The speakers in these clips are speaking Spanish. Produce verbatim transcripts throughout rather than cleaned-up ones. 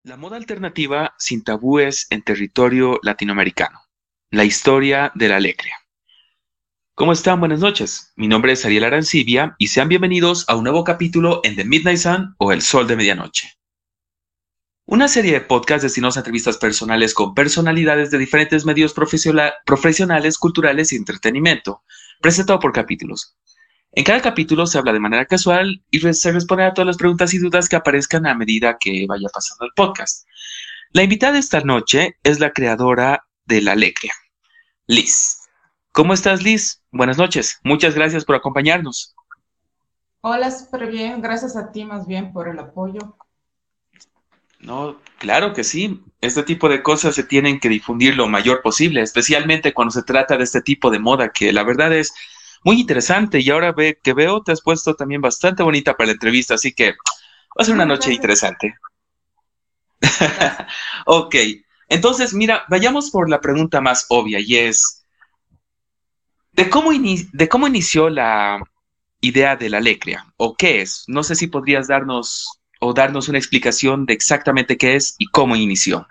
La moda alternativa sin tabúes en territorio latinoamericano. La historia de la alecria. ¿Cómo están? Buenas noches. Mi nombre es Ariel Arancibia y sean bienvenidos a un nuevo capítulo en The Midnight Sun o El Sol de Medianoche. Una serie de podcasts destinados a entrevistas personales con personalidades de diferentes medios profesiona- profesionales, culturales y entretenimiento, presentado por capítulos. En cada capítulo se habla de manera casual y re- se responde a todas las preguntas y dudas que aparezcan a medida que vaya pasando el podcast. La invitada esta noche es la creadora de La Alecria, Liz. ¿Cómo estás, Liz? Buenas noches. Muchas gracias por acompañarnos. Hola, súper bien. Gracias a ti más bien por el apoyo. No, claro que sí. Este tipo de cosas se tienen que difundir lo mayor posible, especialmente cuando se trata de este tipo de moda, que la verdad es muy interesante. Y ahora ve, que veo, te has puesto también bastante bonita para la entrevista, así que va a ser una noche Gracias, interesante. gracias. Ok, entonces mira, vayamos por la pregunta más obvia y es, ¿de cómo, ini- de cómo inició la idea de la alecria o qué es? No sé si podrías darnos o darnos una explicación de exactamente qué es y cómo inició.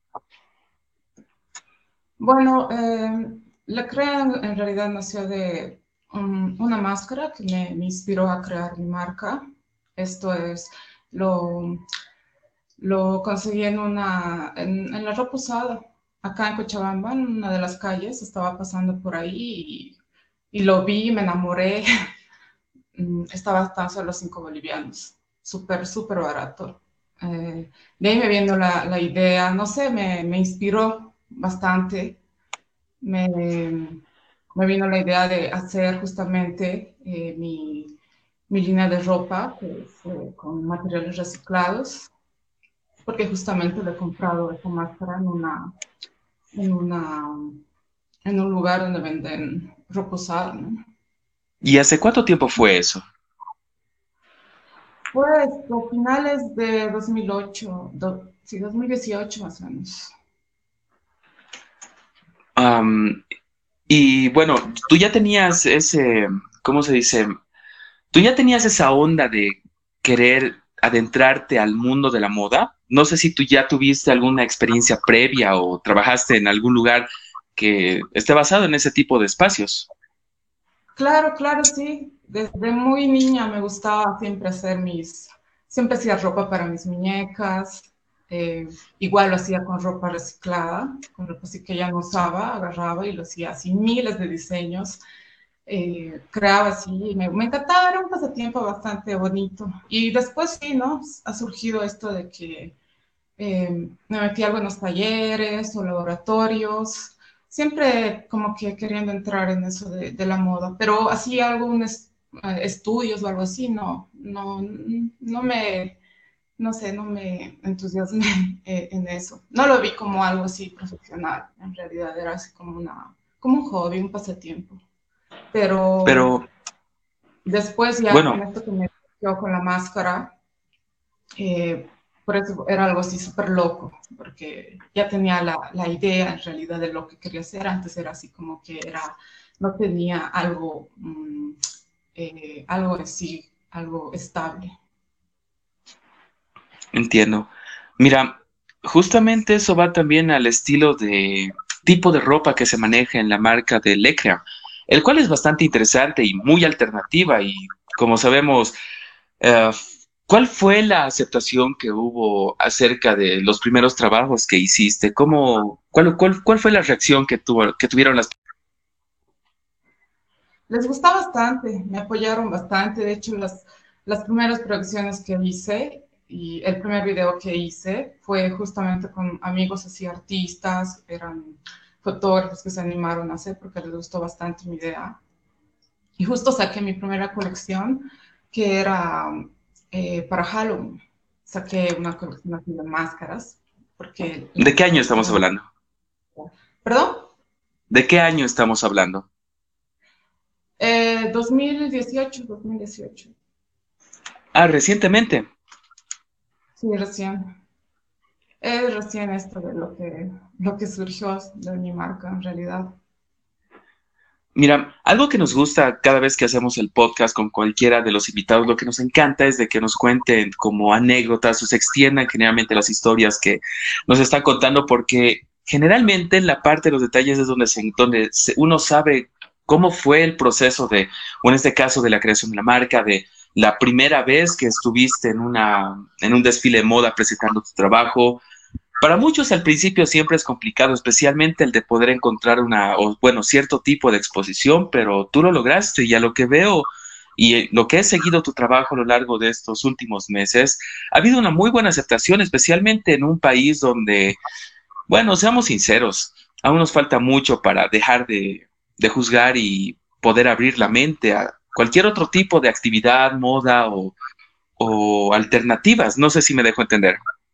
Bueno, eh, la crea en en realidad nació de um, una máscara que me, me inspiró a crear mi marca. Esto es, lo, lo conseguí en, una, en, en la ropa usada, acá en Cochabamba, en una de las calles. Estaba pasando por ahí y, y lo vi, me enamoré. Mm, estaba tan solo cinco bolivianos, súper, súper barato. Eh, de ahí me viendo la, la idea, no sé, me, me inspiró bastante. Me, me vino la idea de hacer justamente eh, mi, mi línea de ropa, que es eh, con materiales reciclados, porque justamente le he comprado esta máscara en una, en una, en un lugar donde venden ropa usada, ¿no? ¿Y hace cuánto tiempo fue eso? Pues a finales de dos mil ocho, do- sí, dos mil dieciocho más o menos. Am, y bueno, tú ya tenías ese, ¿cómo se dice? Tú ya tenías esa onda de querer adentrarte al mundo de la moda. No sé si tú ya tuviste alguna experiencia previa o trabajaste en algún lugar que esté basado en ese tipo de espacios. Claro, claro, sí. Desde muy niña me gustaba siempre hacer mis, siempre hacía ropa para mis muñecas. eh, Igual lo hacía con ropa reciclada, con ropa así que ya no usaba, agarraba y lo hacía así miles de diseños. Eh, creaba así, y me, me encantaba, era un pasatiempo bastante bonito. Y después sí, ¿no? Ha surgido esto de que eh, me metí algo en los talleres o laboratorios, siempre como que queriendo entrar en eso de, de la moda, pero así algunos eh, estudios o algo así, no, no, no me, no sé, no me entusiasmé eh, en eso. No lo vi como algo así profesional, en realidad era así como una, como un hobby, un pasatiempo. Pero Pero después ya con bueno, esto que me dio con la máscara, eh, por eso era algo así súper loco, porque ya tenía la, la, idea en realidad de lo que quería hacer. Antes era así como que era, no tenía algo, mmm, eh, algo así, algo estable. entiendo. Mira, justamente eso va también al estilo de tipo de ropa que se maneja en la marca de Lecra, el cual es bastante interesante y muy alternativa y como sabemos, eh, ¿cuál fue la aceptación que hubo acerca de los primeros trabajos que hiciste? ¿Cómo, cuál, cuál, cuál fue la reacción que tuvo, que tuvieron las... Les gusta bastante, me apoyaron bastante. De hecho, las, las primeras producciones que hice y el primer video que hice fue justamente con amigos así, artistas, eran fotógrafos que se animaron a hacer porque les gustó bastante mi idea. Y justo saqué mi primera colección, que era eh, para Halloween. Saqué una colección así de máscaras, porque ¿De las qué año cosas estamos eran... hablando? ¿Perdón? ¿De qué año estamos hablando? Eh, dos mil dieciocho, dos mil dieciocho. Ah, recientemente. Sí, recién. Es recién esto de lo que, lo que surgió de mi marca, en realidad. Mira, algo que nos gusta cada vez que hacemos el podcast con cualquiera de los invitados, lo que nos encanta es de que nos cuenten como anécdotas o se extiendan generalmente las historias que nos están contando, porque generalmente en la parte de los detalles es donde, se, donde se- uno sabe cómo fue el proceso de, o en este caso de la creación de la marca, de la primera vez que estuviste en una, en un desfile de moda presentando tu trabajo. Para muchos al principio siempre es complicado, especialmente el de poder encontrar una, o bueno, cierto tipo de exposición, pero tú lo lograste y a lo que veo y eh, lo que he seguido tu trabajo a lo largo de estos últimos meses, ha habido una muy buena aceptación, especialmente en un país donde, bueno, seamos sinceros, aún nos falta mucho para dejar de, de juzgar y poder abrir la mente a cualquier otro tipo de actividad, moda o, o alternativas. No sé si me dejo entender.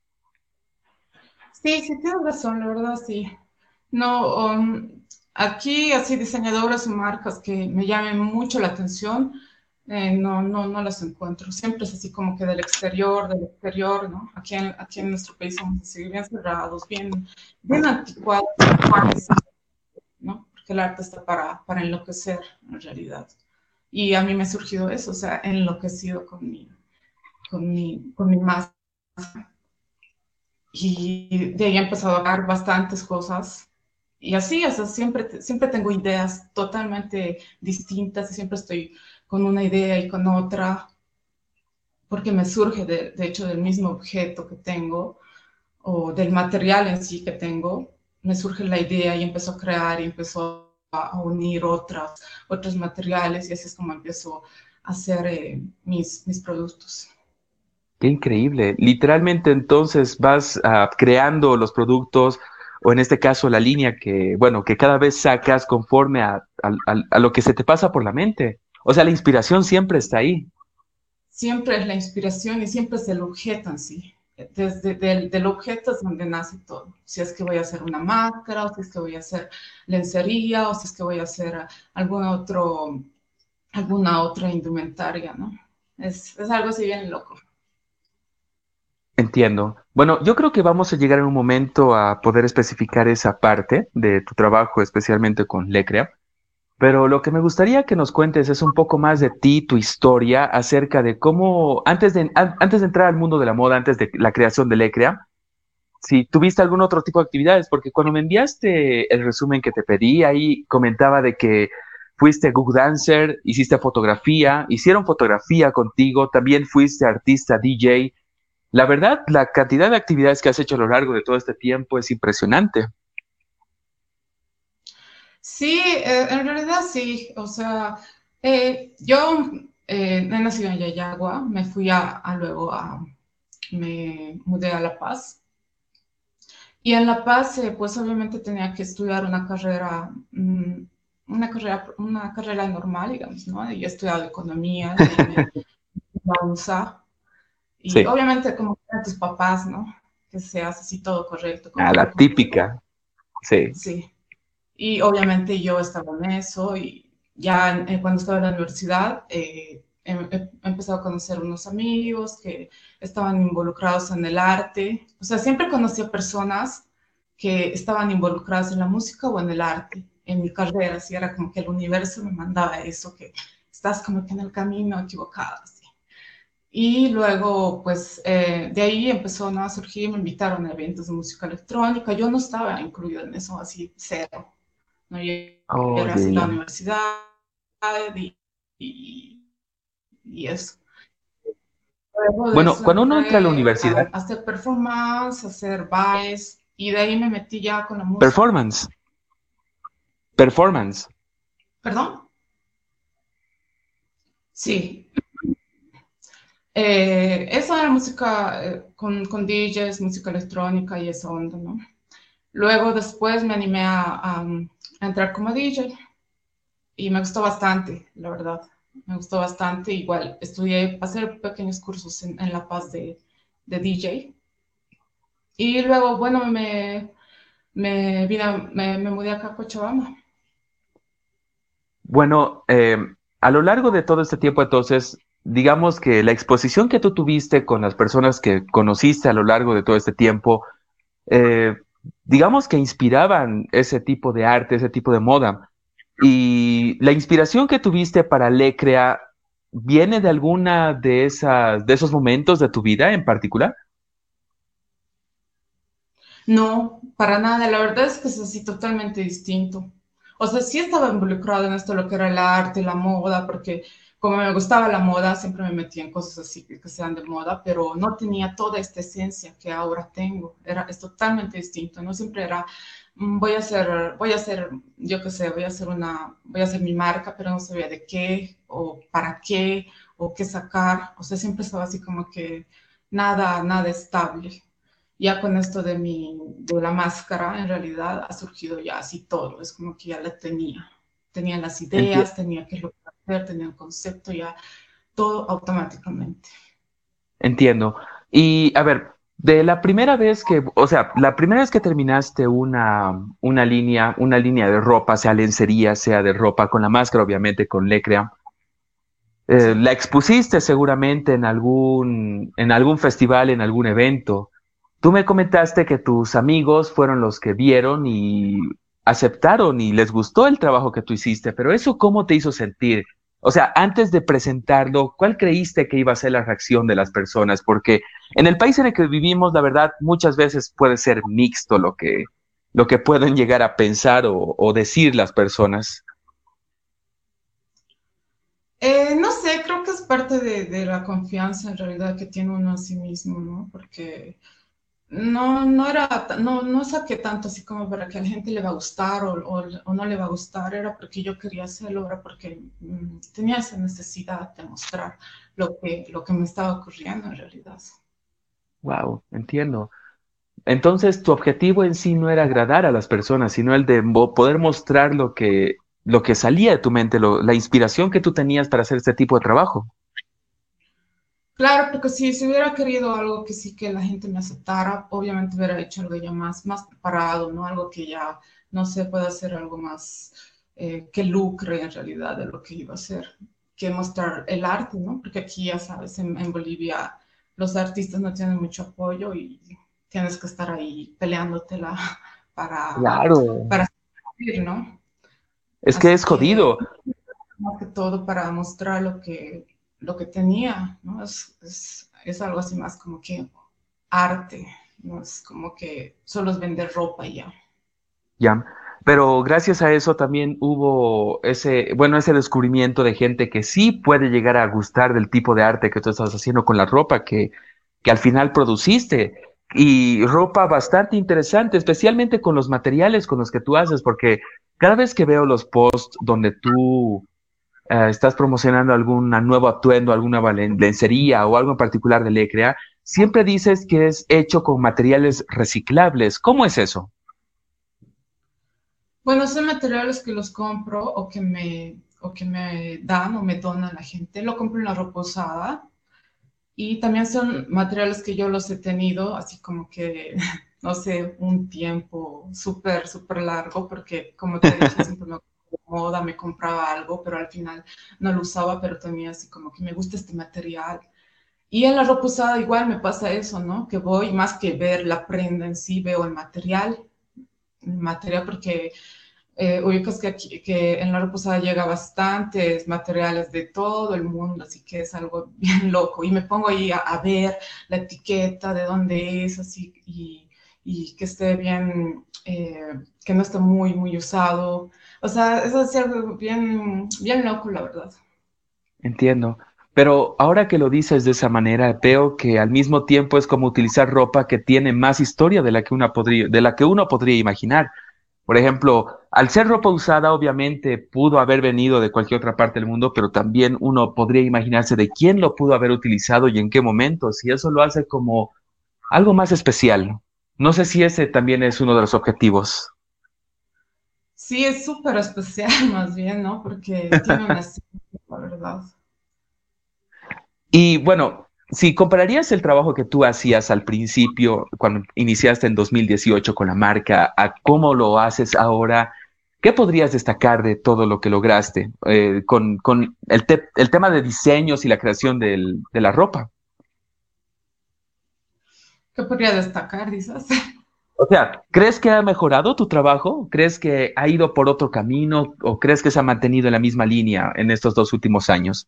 Sí, sí, tienes razón, la verdad, sí. No, um, aquí así diseñadoras o marcas que me llamen mucho la atención, eh, no, no, no las encuentro. Siempre es así como que del exterior, del exterior, ¿no? Aquí en, aquí en nuestro país somos así bien cerrados, bien, bien anticuados en ese sentido, ¿no? Porque el arte está para, para enloquecer, en realidad. Y a mí me ha surgido eso, o sea, he enloquecido con mi, con mi, con mi masa. Y de ahí he empezado a dar bastantes cosas. Y así, o sea, siempre, siempre tengo ideas totalmente distintas y siempre estoy con una idea y con otra, porque me surge de, de hecho del mismo objeto que tengo o del material en sí que tengo, me surge la idea y empezó a crear y empezó a, a unir otras, otros materiales y así es como empiezo a hacer eh, mis, mis productos. Qué increíble. Literalmente entonces vas ah, creando los productos o en este caso la línea que, bueno, que cada vez sacas conforme a, a- a- a lo que se te pasa por la mente. O sea, la inspiración siempre está ahí. Siempre es la inspiración y siempre es el objeto en sí. Desde del, del objeto es donde nace todo. Si es que voy a hacer una máscara, o si es que voy a hacer lencería, o si es que voy a hacer algún otro, alguna otra indumentaria, ¿no? Es, es algo así bien loco. Entiendo. Bueno, yo creo que vamos a llegar en un momento a poder especificar esa parte de tu trabajo, especialmente con Lecrea. Pero lo que me gustaría que nos cuentes es un poco más de ti, tu historia, acerca de cómo, antes de, an- antes de entrar al mundo de la moda, antes de la creación de Lecrea, si tuviste algún otro tipo de actividades, porque cuando me enviaste el resumen que te pedí, ahí comentaba de que fuiste Google Dancer, hiciste fotografía, hicieron fotografía contigo, también fuiste artista D J. La verdad, la cantidad de actividades que has hecho a lo largo de todo este tiempo es impresionante. Sí, eh, en realidad sí. O sea, eh, yo eh, he nacido en Yayagua, me fui a, a luego a, me mudé a La Paz. Y en La Paz, eh, pues obviamente tenía que estudiar una carrera, mm, una carrera, una carrera normal, digamos, ¿no? Y he estudiado economía, de ahí me fui a U S A. Y Sí, obviamente como a tus papás, ¿no? Que se hace así todo correcto, a la correcto, correcto. típica, sí. Sí. Y obviamente yo estaba en eso y ya eh, cuando estaba en la universidad eh, he, he empezado a conocer unos amigos que estaban involucrados en el arte. O sea, siempre conocí a personas que estaban involucradas en la música o en el arte, en mi carrera, así era como que el universo me mandaba eso, que estás como que en el camino equivocado, así. Y luego, pues, eh, de ahí empezó, ¿no?, a surgir, me invitaron a eventos de música electrónica, yo no estaba incluida en eso, así, cero, ¿no? Yo Oh, era ya, así la ya. universidad y, y, y eso. Luego de Bueno, eso cuando uno entra a la entré a, universidad, a hacer performance, a hacer bailes, y de ahí me metí ya con la música. performance, performance. ¿Perdón? Sí. Eh, esa era música eh, con, con D Js, música electrónica y esa onda, ¿no? Luego después me animé a, a, a entrar como D J y me gustó bastante, la verdad. Me gustó bastante. Igual estudié, hacer pequeños cursos en, en La Paz de, de D J. Y luego, bueno, me, me, vine, me, me mudé acá a Cochabamba. Bueno, eh, a lo largo de todo este tiempo, entonces, digamos que la exposición que tú tuviste con las personas que conociste a lo largo de todo este tiempo, eh, digamos que inspiraban ese tipo de arte, ese tipo de moda. Y la inspiración que tuviste para Lecrea viene de alguna de esas, de esos momentos de tu vida en particular. No, para nada. La verdad es que es así totalmente distinto. O sea, sí estaba involucrado en esto, lo que era el arte, la moda, porque como me gustaba la moda, siempre me metía en cosas así que, que sean de moda, pero no tenía toda esta esencia que ahora tengo. Era, es totalmente distinto. No siempre era, mm, voy a hacer, voy a hacer, yo qué sé, voy a hacer una, voy a hacer mi marca, pero no sabía de qué o para qué o qué sacar. O sea, siempre estaba así como que nada, nada estable. Ya con esto de mi, de la máscara, en realidad ha surgido ya así todo, es como que ya la tenía, tenía las Enti- ideas, tenía que lo hacer, tenía el concepto, ya todo automáticamente. Entiendo. Y a ver, de la primera vez que, o sea, la primera vez que terminaste una, una línea, una línea de ropa, sea lencería, sea de ropa, con la máscara, obviamente, con Lecrea, eh, Sí. la expusiste seguramente en algún, en algún festival, en algún evento. Tú me comentaste que tus amigos fueron los que vieron y aceptaron y les gustó el trabajo que tú hiciste, pero eso ¿cómo te hizo sentir? O sea, antes de presentarlo, ¿cuál creíste que iba a ser la reacción de las personas? Porque en el país en el que vivimos, la verdad, muchas veces puede ser mixto lo que, lo que pueden llegar a pensar o, o decir las personas. Eh, no sé, creo que es parte de, de la confianza en realidad que tiene uno a sí mismo, ¿no? Porque no, no era, ta- no, no saqué tanto así como para que a la gente le va a gustar o, o, o no le va a gustar, era porque yo quería hacerlo, era porque mm, tenía esa necesidad de mostrar lo que, lo que me estaba ocurriendo en realidad. Wow, entiendo. Entonces, tu objetivo en sí no era agradar a las personas, sino el de mo- poder mostrar lo que, lo que salía de tu mente, lo- la inspiración que tú tenías para hacer este tipo de trabajo. Claro, porque si, si hubiera querido algo que sí que la gente me aceptara, obviamente hubiera hecho algo ya más, más preparado, ¿no? Algo que ya, no sé, pueda hacer algo más eh, que lucre en realidad de lo que iba a hacer, que mostrar el arte, ¿no? Porque aquí, ya sabes, en, en Bolivia los artistas no tienen mucho apoyo y tienes que estar ahí peleándotela para, Claro. para subir, ¿no? Es que Así es que jodido. más que todo para mostrar lo que, lo que tenía, ¿no? Es, es, es algo así más como que arte, no es como que solo es vender ropa y ya. Ya. Pero gracias a eso también hubo ese, bueno, ese descubrimiento de gente que sí puede llegar a gustar del tipo de arte que tú estás haciendo con la ropa que, que al final produciste. Y ropa bastante interesante, especialmente con los materiales con los que tú haces, porque cada vez que veo los posts donde tú eh, estás promocionando algún nuevo atuendo, alguna valen- lencería o algo en particular de Lecrea, siempre dices que es hecho con materiales reciclables. ¿Cómo es eso? Bueno, son materiales que los compro o que me, o que me dan o me donan la gente. Lo compro en la ropa usada y también son materiales que yo los he tenido, así como que, no sé, un tiempo súper, súper largo, porque como te he dicho, siempre me moda, me compraba algo, pero al final no lo usaba, pero tenía así como que me gusta este material. Y en la ropa usada igual me pasa eso, ¿no? Que voy más que ver la prenda en sí, veo el material, el material porque eh, ubicas que, aquí, que en la ropa usada llega bastantes materiales de todo el mundo, así que es algo bien loco. Y me pongo ahí a, a ver la etiqueta, de dónde es, así, y, y que esté bien, eh, que no esté muy, muy usado. O sea, es así algo bien, bien loco, la verdad. Entiendo. Pero ahora que lo dices de esa manera, veo que al mismo tiempo es como utilizar ropa que tiene más historia de la que uno podría, de la que uno podría imaginar. Por ejemplo, al ser ropa usada, obviamente pudo haber venido de cualquier otra parte del mundo, pero también uno podría imaginarse de quién lo pudo haber utilizado y en qué momentos, y eso lo hace como algo más especial. No sé si ese también es uno de los objetivos. Sí, es súper especial más bien, ¿no? Porque tiene una esencia, la verdad. Y bueno, si compararías el trabajo que tú hacías al principio, cuando iniciaste en dos mil dieciocho con la marca, a cómo lo haces ahora, ¿qué podrías destacar de todo lo que lograste eh, con, con el, te- el tema de diseños y la creación del- de la ropa? ¿Qué podría destacar, dices? O sea, ¿crees que ha mejorado tu trabajo? ¿Crees que ha ido por otro camino o crees que se ha mantenido en la misma línea en estos dos últimos años?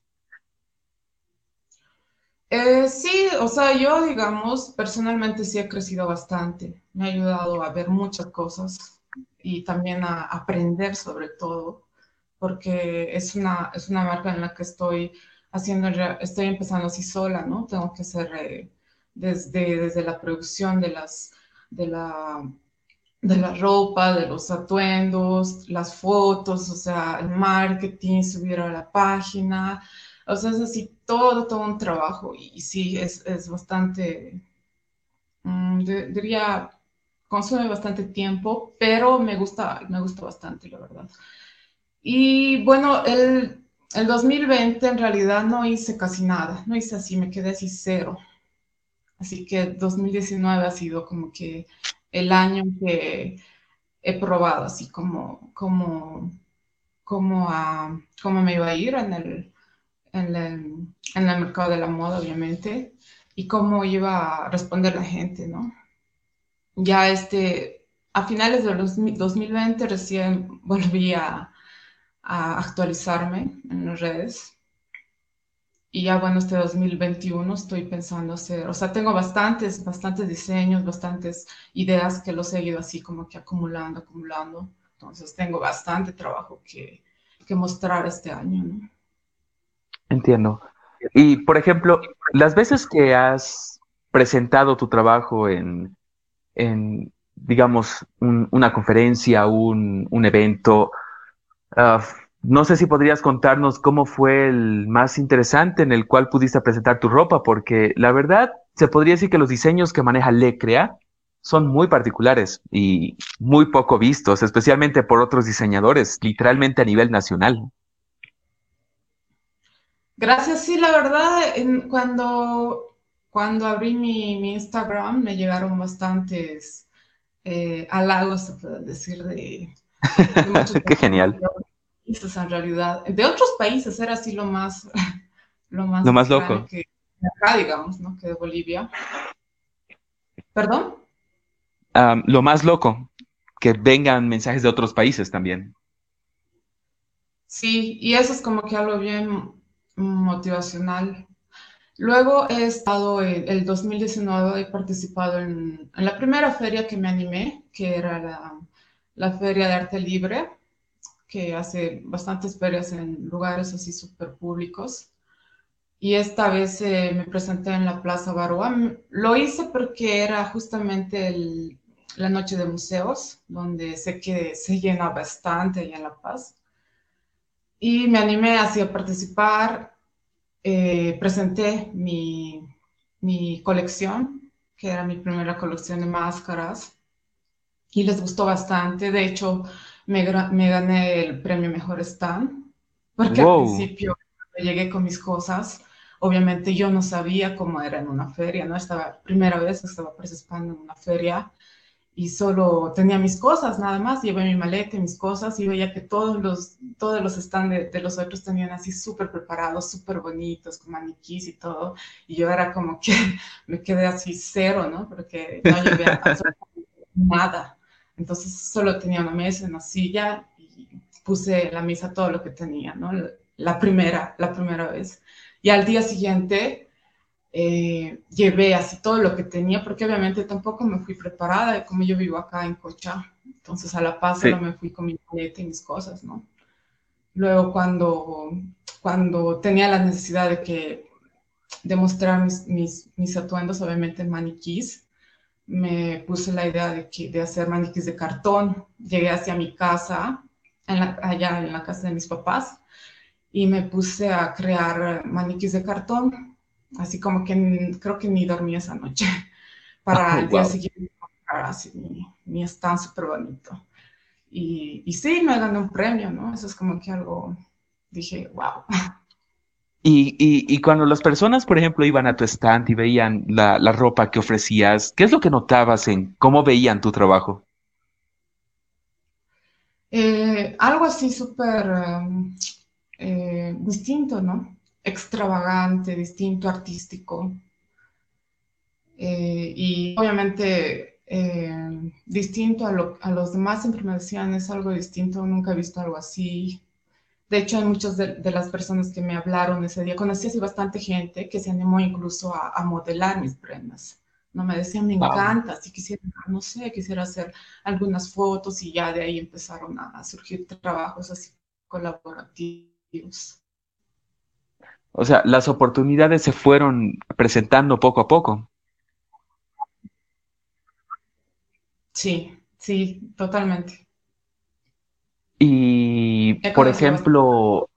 Eh, sí, o sea, yo, digamos, personalmente sí he crecido bastante. Me ha ayudado a ver muchas cosas y también a aprender sobre todo, porque es una, es una marca en la que estoy haciendo, estoy empezando así sola, ¿no? Tengo que hacer eh, desde, desde la producción de las, de la, de la ropa, de los atuendos, las fotos, o sea, el marketing, subir a la página, o sea, es así todo, todo un trabajo y, y sí, es, es bastante, mm, de- diría, consume bastante tiempo, pero me gusta, me gusta bastante, la verdad. Y bueno, el, el dos mil veinte en realidad no hice casi nada, no hice así, me quedé así cero. Así que dos mil diecinueve ha sido como que el año que he probado así como, como, como, a, cómo me iba a ir en el, en, el, en el mercado de la moda, obviamente, y cómo iba a responder la gente, ¿no? Ya este, a finales de los dos mil veinte recién volví a, a actualizarme en las redes. Y ya bueno, este dos mil veintiuno estoy pensando hacer, o sea, tengo bastantes, bastantes diseños, bastantes ideas que los he ido así como que acumulando, acumulando. Entonces tengo bastante trabajo que, que mostrar este año, ¿no? Entiendo. Y, por ejemplo, las veces que has presentado tu trabajo en, en digamos, un- una conferencia, un, un evento, ah, no sé si podrías contarnos cómo fue el más interesante en el cual pudiste presentar tu ropa, porque la verdad se podría decir que los diseños que maneja Lecrea son muy particulares y muy poco vistos, especialmente por otros diseñadores, literalmente a nivel nacional. Gracias, sí, la verdad, en- cuando, cuando abrí mi, mi Instagram me llegaron bastantes eh, halagos, se puede decir, de, de muchos Qué genial. países en realidad. De otros países era así lo más, lo más Lo más extraño loco. que acá, digamos, ¿no? Que de Bolivia. ¿Perdón? Am, lo más loco, que vengan mensajes de otros países también. Sí, y eso es como que algo bien motivacional. Luego he estado el, el dos mil diecinueve, he participado en, en la primera feria que me animé, que era la, la Feria de Arte Libre, que hace bastantes ferias en lugares así súper públicos. Y esta vez eh, me presenté en la Plaza Baroa. M- Lo hice porque era justamente el- la noche de museos, donde sé que se llena bastante allá en La Paz. Y me animé así a participar. Eh, presenté mi, mi colección, que era mi primera colección de máscaras, y les gustó bastante. De hecho, me, gra- me gané el premio Mejor Stand, porque al Wow. principio cuando llegué con mis cosas, obviamente yo no sabía cómo era en una feria, ¿no? Estaba, primera vez que estaba participando en una feria y solo tenía mis cosas, nada más, llevé mi maleta y mis cosas y veía que todos los, todos los stands de, de los otros tenían así súper preparados, súper bonitos, con maniquís y todo, y yo era como que me quedé así cero, ¿no? Porque no llevé absolutamente nada. Entonces solo tenía una mesa, una silla y puse en la mesa todo lo que tenía, ¿no? La primera, la primera vez. Y al día siguiente eh, llevé así todo lo que tenía, porque obviamente tampoco me fui preparada, como yo vivo acá en Cocha, entonces a La Paz solo Sí. me fui con mi maleta y mis cosas, ¿no? Luego cuando, cuando tenía la necesidad de que de mostrar mis, mis, mis atuendos, obviamente en maniquís, me puse la idea de, que, de hacer maniquís de cartón. Llegué hacia mi casa, en la, allá en la casa de mis papás, y me puse a crear maniquís de cartón, así como que creo que ni dormí esa noche, para Oh, el día wow. siguiente así mi, mi stand súper bonito. Y, y sí, me gané un premio, ¿no? Eso es como que algo, dije, wow. Y, y, y cuando las personas, por ejemplo, iban a tu stand y veían la, la ropa que ofrecías, ¿qué es lo que notabas en cómo veían tu trabajo? Eh, algo así súper um, eh, distinto, ¿no? Extravagante, distinto, artístico. Eh, y obviamente eh, distinto a, lo, a los demás, siempre me decían, es algo distinto, nunca he visto algo así. De hecho, hay muchas de, de las personas que me hablaron ese día, conocí así bastante gente que se animó incluso a, a modelar mis prendas. No me decían, me Wow. encanta, si quisiera, no sé, quisiera hacer algunas fotos y ya de ahí empezaron a, a surgir trabajos así colaborativos. O sea, las oportunidades se fueron presentando poco a poco. Sí, sí, totalmente. Y, He por conocido bastante. ejemplo,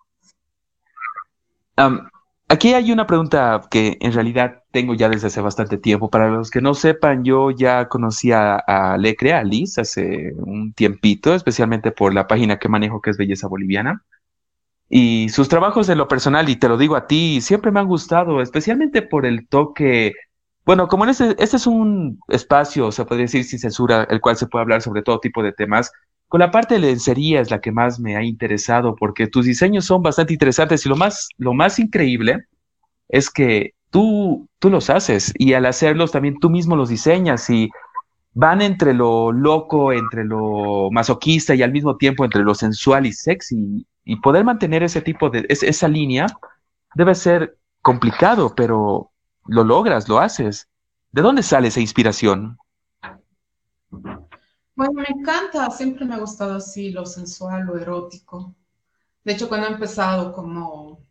am, aquí hay una pregunta que en realidad tengo ya desde hace bastante tiempo. Para los que no sepan, yo ya conocí a, a Lecre, a Liz, hace un tiempito, especialmente por la página que manejo que es Belleza Boliviana. Y sus trabajos de lo personal, y te lo digo a ti, siempre me han gustado, especialmente por el toque. Bueno, como en este, este es un espacio, se podría decir sin censura, el cual se puede hablar sobre todo tipo de temas, con la parte de lencería es la que más me ha interesado, porque tus diseños son bastante interesantes y lo más, lo más increíble es que tú, tú los haces y al hacerlos también tú mismo los diseñas y van entre lo loco, entre lo masoquista y al mismo tiempo entre lo sensual y sexy. Y poder mantener ese tipo de, es- esa línea debe ser complicado, pero lo logras, lo haces. ¿De dónde sale esa inspiración? Bueno, me encanta, siempre me ha gustado así lo sensual, lo erótico. De hecho, cuando he empezado como,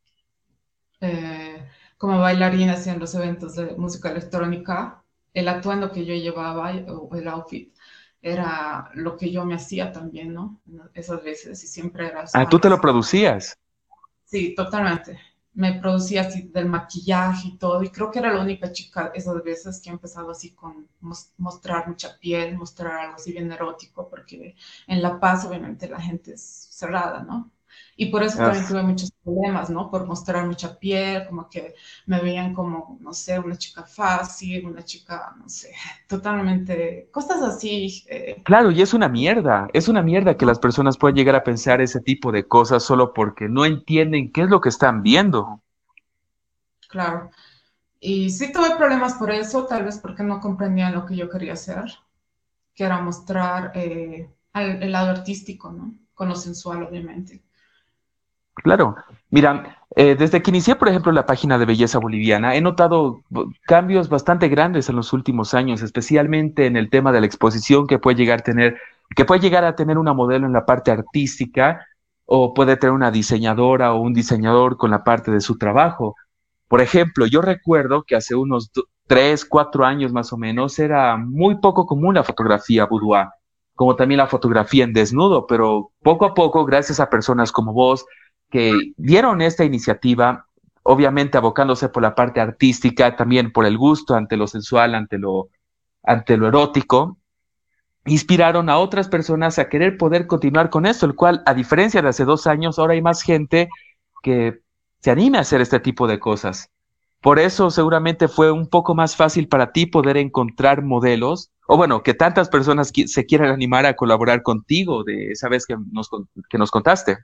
eh, como bailarina así en los eventos de música electrónica, el atuendo que yo llevaba o el outfit era lo que yo me hacía también, ¿no? Esas veces y siempre era Ah, tú algo te lo así como, producías. sí, totalmente. Me producía así del maquillaje y todo, y creo que era la única chica esas veces que ha empezado así con mos- mostrar mucha piel, mostrar algo así bien erótico, porque en La Paz obviamente la gente es cerrada, ¿no? Y por eso también Ah, tuve muchos problemas, ¿no? Por mostrar mucha piel, como que me veían como, no sé, una chica fácil, una chica, no sé, totalmente, cosas así. eh, claro, y es una mierda, es una mierda que las personas puedan llegar a pensar ese tipo de cosas solo porque no entienden qué es lo que están viendo. claro. Y sí tuve problemas por eso, tal vez porque no comprendían lo que yo quería hacer, que era mostrar eh, al- el lado artístico, ¿no? Con lo sensual, obviamente. Claro, mira, eh, desde que inicié, por ejemplo, la página de Belleza Boliviana, he notado bo- cambios bastante grandes en los últimos años, especialmente en el tema de la exposición que puede llegar a tener, que puede llegar a tener una modelo en la parte artística o puede tener una diseñadora o un diseñador con la parte de su trabajo. Por ejemplo, yo recuerdo que hace unos do- tres, cuatro años más o menos era muy poco común la fotografía boudoir, como también la fotografía en desnudo, pero poco a poco, gracias a personas como vos, que dieron esta iniciativa, obviamente abocándose por la parte artística, también por el gusto ante lo sensual, ante lo, ante lo erótico, inspiraron a otras personas a querer poder continuar con esto, el cual, a diferencia de hace dos años, ahora hay más gente que se anime a hacer este tipo de cosas. Por eso seguramente fue un poco más fácil para ti poder encontrar modelos, o bueno, que tantas personas qui- se quieran animar a colaborar contigo de esa vez que nos, con- que nos contaste.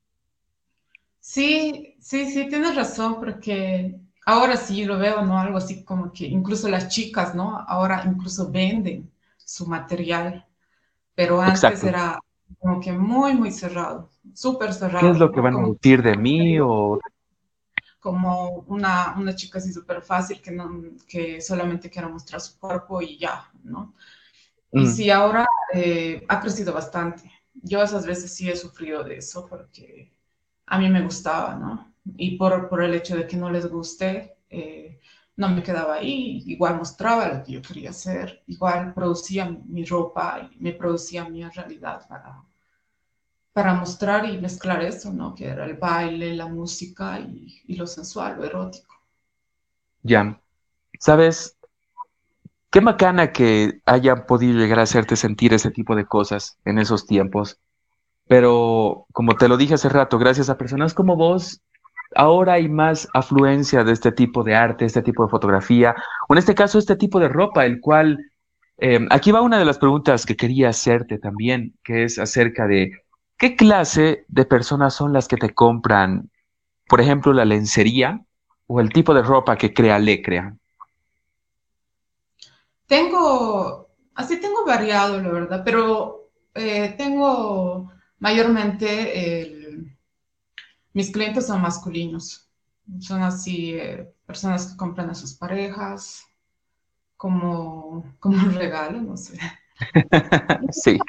Sí, sí, sí, tienes razón, porque ahora sí lo veo, ¿no? Algo así como que incluso las chicas, ¿no? Ahora incluso venden su material, pero antes Exacto. era como que muy, muy cerrado, súper ¿Qué es cerrado, lo que ¿no? van a Como decir de mí? O como una, una chica así súper fácil que, no, que solamente quiere mostrar su cuerpo y ya, ¿no? Y mm, sí, ahora eh, ha crecido bastante. Yo esas veces sí he sufrido de eso porque a mí me gustaba, ¿no? Y por, por el hecho de que no les guste, eh, no me quedaba ahí, igual mostraba lo que yo quería hacer, igual producía mi ropa y me producía mi realidad para, para mostrar y mezclar eso, ¿no? Que era el baile, la música y, y lo sensual, lo erótico. ya. ¿Sabes? Qué macana que hayan podido llegar a hacerte sentir ese tipo de cosas en esos tiempos. Pero como te lo dije hace rato, gracias a personas como vos, ahora hay más afluencia de este tipo de arte, este tipo de fotografía, o en este caso este tipo de ropa, el cual, eh, aquí va una de las preguntas que quería hacerte también, que es acerca de qué clase de personas son las que te compran, por ejemplo, la lencería o el tipo de ropa que crea Lecrea. Tengo Así tengo variado, la verdad, pero eh, tengo mayormente el, mis clientes son masculinos. Son así eh, personas que compran a sus parejas como, como un regalo, no sé. Sí.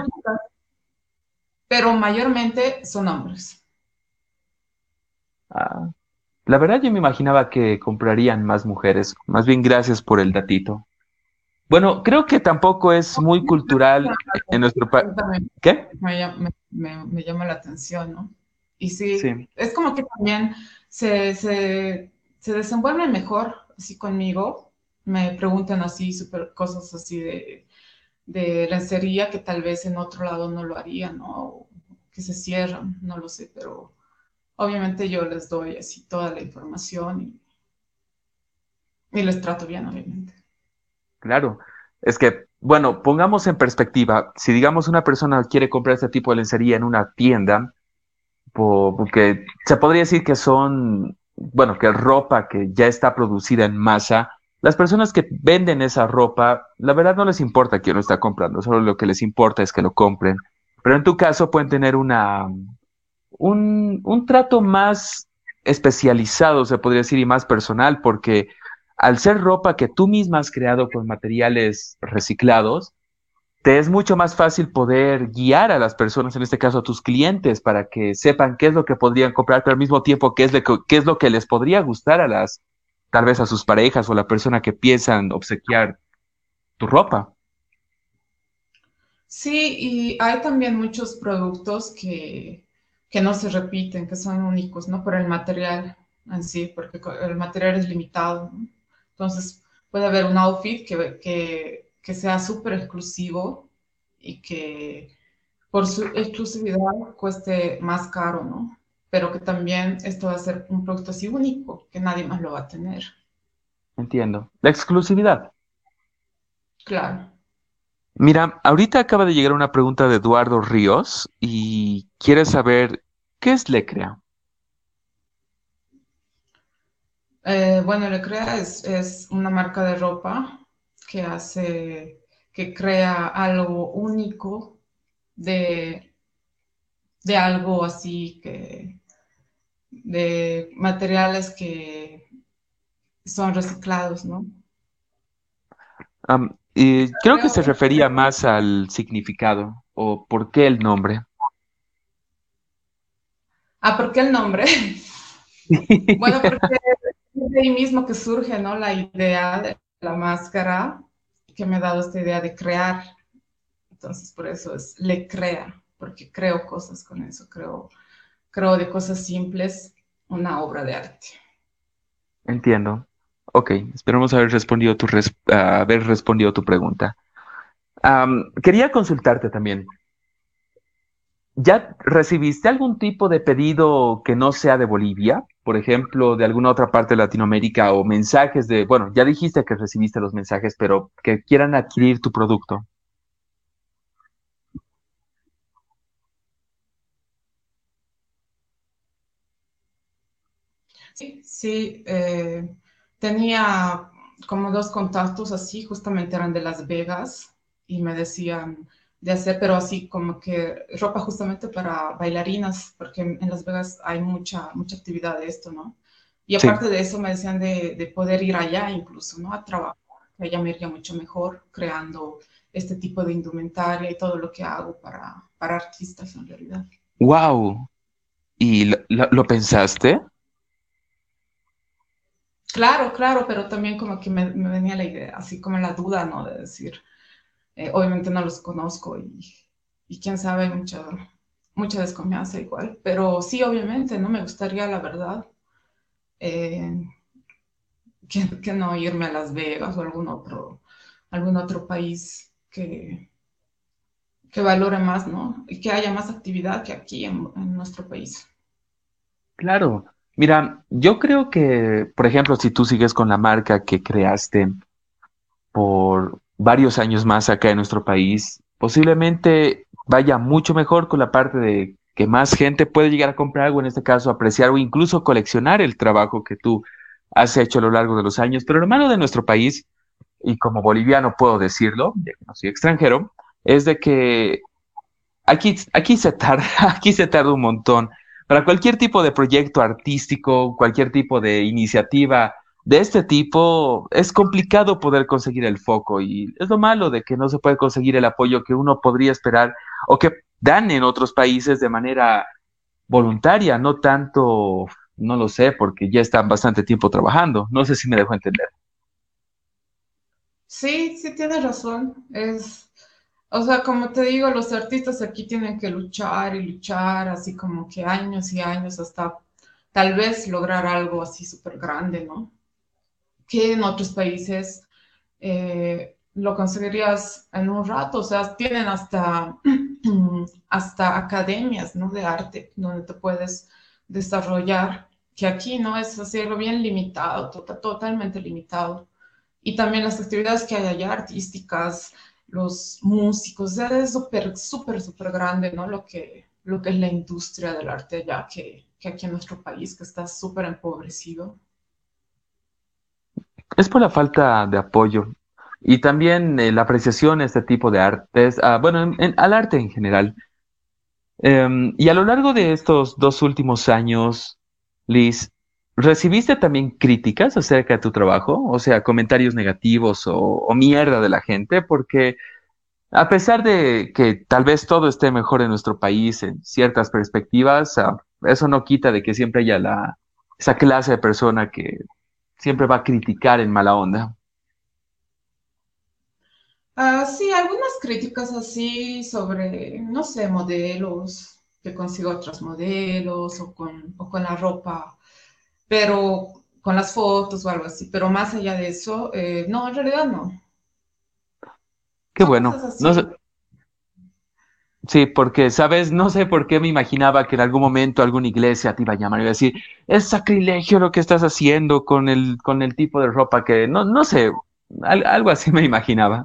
Pero mayormente son hombres. Ah, la verdad yo me imaginaba que comprarían más mujeres. Más bien gracias por el datito. Bueno, creo que tampoco es muy cultural en nuestro país. También ¿Qué? me, llama- me- me llama la atención, ¿no? Y sí, Sí. es como que también se, se, se desenvuelven mejor así conmigo. Me preguntan así, super, cosas así de, de lencería que tal vez en otro lado no lo harían, ¿no? O que se cierran, no lo sé, pero obviamente yo les doy así toda la información y, y les trato bien, obviamente. Claro, es que, bueno, pongamos en perspectiva, si digamos una persona quiere comprar este tipo de lencería en una tienda, po- porque se podría decir que son, bueno, que ropa que ya está producida en masa, las personas que venden esa ropa, la verdad no les importa quién lo está comprando, solo lo que les importa es que lo compren. Pero en tu caso pueden tener una, un, un trato más especializado, se podría decir, y más personal, porque al ser ropa que tú misma has creado con materiales reciclados, te es mucho más fácil poder guiar a las personas, en este caso a tus clientes, para que sepan qué es lo que podrían comprar, pero al mismo tiempo qué es, lo que, qué es lo que les podría gustar a las, tal vez a sus parejas o a la persona que piensan obsequiar tu ropa. Sí, y hay también muchos productos que, que no se repiten, que son únicos, ¿no? Por el material en sí, porque co- el material es limitado, ¿no? Entonces, puede haber un outfit que, que, que sea súper exclusivo y que por su exclusividad cueste más caro, ¿no? Pero que también esto va a ser un producto así único, que nadie más lo va a tener. Entiendo. La exclusividad. Claro. Mira, ahorita acaba de llegar una pregunta de Eduardo Ríos y quiere saber qué es Lecrea. Eh, bueno, Lecrea es, es una marca de ropa que hace, que crea algo único de, de algo así que, de materiales que son reciclados, ¿no? Am, y creo que se Creo, refería más al significado o por qué el nombre. ah, ¿por qué el nombre? Bueno, porque es de ahí mismo que surge, ¿no? La idea de la máscara que me ha dado esta idea de crear. Entonces, por eso es le crea, porque creo cosas con eso, creo, creo de cosas simples una obra de arte. Entiendo. Ok, esperamos haber respondido tu res- a haber respondido tu pregunta. Am, quería consultarte también. ¿Ya recibiste algún tipo de pedido que no sea de Bolivia? Por ejemplo, de alguna otra parte de Latinoamérica o mensajes de, bueno, ya dijiste que recibiste los mensajes, pero que quieran adquirir tu producto. Sí, sí, eh, tenía como dos contactos así, justamente eran de Las Vegas y me decían de hacer, pero así como que ropa justamente para bailarinas, porque en, en Las Vegas hay mucha, mucha actividad de esto, ¿no? Y Sí, aparte de eso me decían de, de poder ir allá incluso, ¿no? A trabajar, que allá me iría mucho mejor creando este tipo de indumentaria y todo lo que hago para, para artistas en realidad. wow. ¿Y lo, lo- lo pensaste? Claro, claro, pero también como que me, me venía la idea, así como la duda, ¿no? De decir, eh, obviamente no los conozco y, y quién sabe, hay mucha, mucha desconfianza igual, pero sí, obviamente, ¿no? Me gustaría, la verdad, eh, que, que no irme a Las Vegas o algún otro, algún otro país que, que valore más, ¿no? Y que haya más actividad que aquí en, en nuestro país. Claro. Mira, yo creo que, por ejemplo, si tú sigues con la marca que creaste por varios años más acá en nuestro país, posiblemente vaya mucho mejor con la parte de que más gente puede llegar a comprar algo, en este caso apreciar o incluso coleccionar el trabajo que tú has hecho a lo largo de los años. Pero lo malo de nuestro país y como boliviano puedo decirlo, ya que no soy extranjero, es de que aquí, aquí se tarda, aquí se tarda un montón. Para cualquier tipo de proyecto artístico, cualquier tipo de iniciativa de este tipo, es complicado poder conseguir el foco y es lo malo de que no se puede conseguir el apoyo que uno podría esperar o que dan en otros países de manera voluntaria, no tanto, no lo sé, porque ya están bastante tiempo trabajando. No sé si me dejo entender. Sí, sí tienes razón. Es, o sea, como te digo, los artistas aquí tienen que luchar y luchar, así como que años y años hasta tal vez lograr algo así súper grande, ¿no? Que en otros países eh, lo conseguirías en un rato, o sea, tienen hasta, hasta academias, ¿no? De arte, donde te puedes desarrollar, que aquí, ¿no? Es hacerlo bien limitado, to totalmente limitado. Y también las actividades que hay allá, artísticas, los músicos, o sea, es súper, súper, súper grande, ¿no? Lo que, lo que es la industria del arte allá, que, que aquí en nuestro país, que está súper empobrecido. Es por la falta de apoyo y también eh, la apreciación de este tipo de artes, ah, bueno, en- en- al arte en general. Em, y a lo largo de estos dos últimos años, Liz, ¿recibiste también críticas acerca de tu trabajo? O sea, comentarios negativos o, o mierda de la gente, porque a pesar de que tal vez todo esté mejor en nuestro país en ciertas perspectivas, ah, eso no quita de que siempre haya la, esa clase de persona que siempre va a criticar en mala onda. Ah, sí, algunas críticas así sobre, no sé, modelos, que consigo otros modelos o con, o con la ropa, pero con las fotos o algo así. Pero más allá de eso, eh, no, en realidad no. Qué Son bueno. cosas No así. sé, sí, porque, ¿sabes? No sé por qué me imaginaba que en algún momento alguna iglesia te iba a llamar y iba a decir, es sacrilegio lo que estás haciendo con el, con el tipo de ropa que, no, no sé, al- algo así me imaginaba.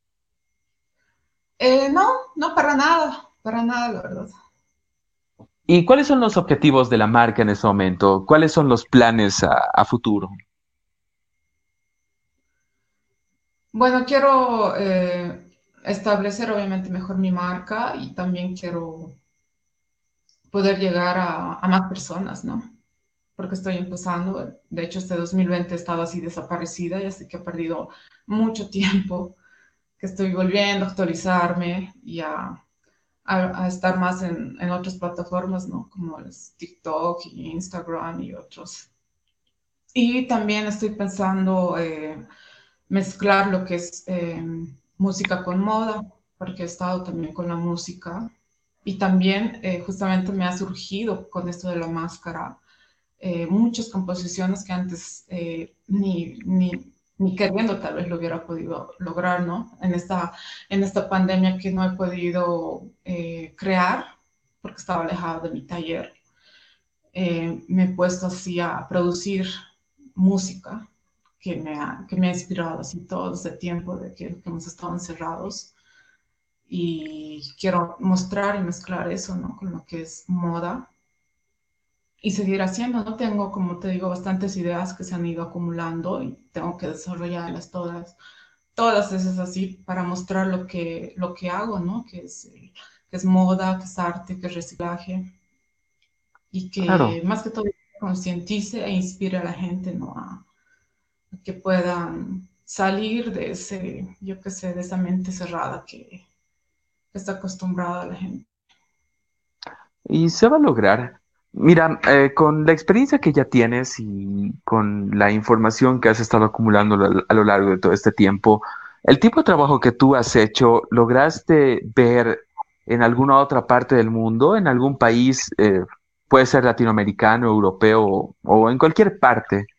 Eh, no, no para nada, para nada, la verdad. ¿Y cuáles son los objetivos de la marca en ese momento? ¿Cuáles son los planes a, a futuro? Bueno, quiero eh, establecer obviamente mejor mi marca y también quiero poder llegar a, a más personas, ¿no? Porque estoy empezando. De hecho, este dos mil veinte he estado así desaparecida y así que he perdido mucho tiempo, que estoy volviendo a actualizarme y a, a, a estar más en, en, otras plataformas, ¿no? Como es TikTok y Instagram y otros. Y también estoy pensando eh, mezclar lo que es eh, música con moda, porque he estado también con la música. Y también eh, justamente me ha surgido con esto de la máscara eh, muchas composiciones que antes eh, ni, ni, ni queriendo tal vez lo hubiera podido lograr, ¿no? En esta, en esta pandemia que no he podido eh, crear porque estaba alejado de mi taller, eh, me he puesto así a producir música que me ha, que me ha inspirado así todo ese tiempo de que, que hemos estado encerrados y quiero mostrar y mezclar eso, ¿no? Con lo que es moda y seguir haciendo, ¿no? Tengo, como te digo, bastantes ideas que se han ido acumulando y tengo que desarrollarlas todas, todas esas así para mostrar lo que, lo que hago, ¿no? Que es, eh, que es moda, que es arte, que es reciclaje y Claro. que más que todo concientice e inspire a la gente, ¿no? A, a que puedan salir de ese, yo qué sé, de esa mente cerrada que, que está acostumbrada a la gente. Y se va a lograr. Mira, eh, con la experiencia que ya tienes y con la información que has estado acumulando a lo a lo largo de todo este tiempo, el tipo de trabajo que tú has hecho, ¿lograste ver en alguna otra parte del mundo, en algún país, eh, puede ser latinoamericano, europeo o, o en cualquier parte?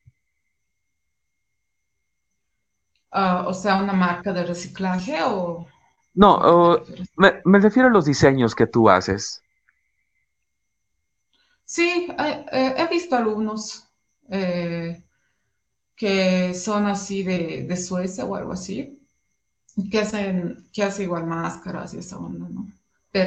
Uh, o sea, una marca de reciclaje o, No, o a qué te oh, refieres? me, me refiero a los diseños que tú haces. Sí, eh, eh, he visto algunos eh, que son así de, de Suecia o algo así, que hacen, que hace igual máscaras y esa onda, ¿no?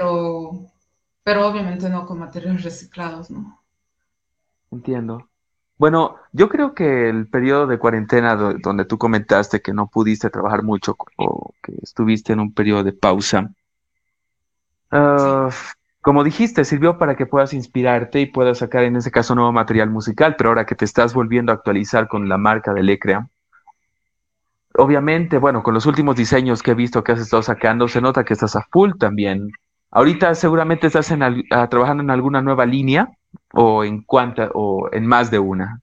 Pero, pero obviamente no con materiales reciclados, ¿no? Entiendo. Bueno, yo creo que el periodo de cuarentena do- donde tú comentaste que no pudiste trabajar mucho o que estuviste en un periodo de pausa, ah, Sí. como dijiste, sirvió para que puedas inspirarte y puedas sacar en ese caso nuevo material musical, pero ahora que te estás volviendo a actualizar con la marca de Lecrea, obviamente, bueno, con los últimos diseños que he visto que has estado sacando, se nota que estás a full también. Ahorita seguramente estás en al- ah, trabajando en alguna nueva línea o en cuánta o en más de una.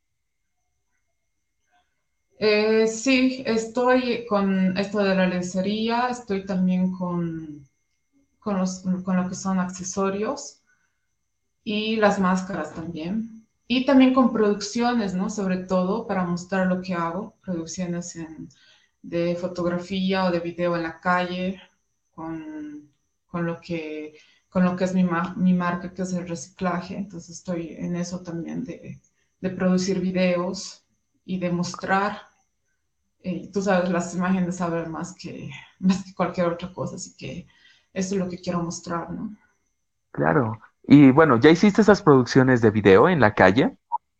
Eh, sí, estoy con esto de la lencería, estoy también con, con, los, con lo que son accesorios y las máscaras también. Y también con producciones, ¿no? Sobre todo para mostrar lo que hago, producciones en- de fotografía o de video en la calle, con, con lo que, con lo que es mi, ma- mi marca, que es el reciclaje. Entonces estoy en eso también de, de producir videos y de mostrar. Eh, tú sabes, las imágenes saben más que, más que cualquier otra cosa, así que eso es lo que quiero mostrar, ¿no? Claro. Y bueno, ¿ya hiciste esas producciones de video en la calle?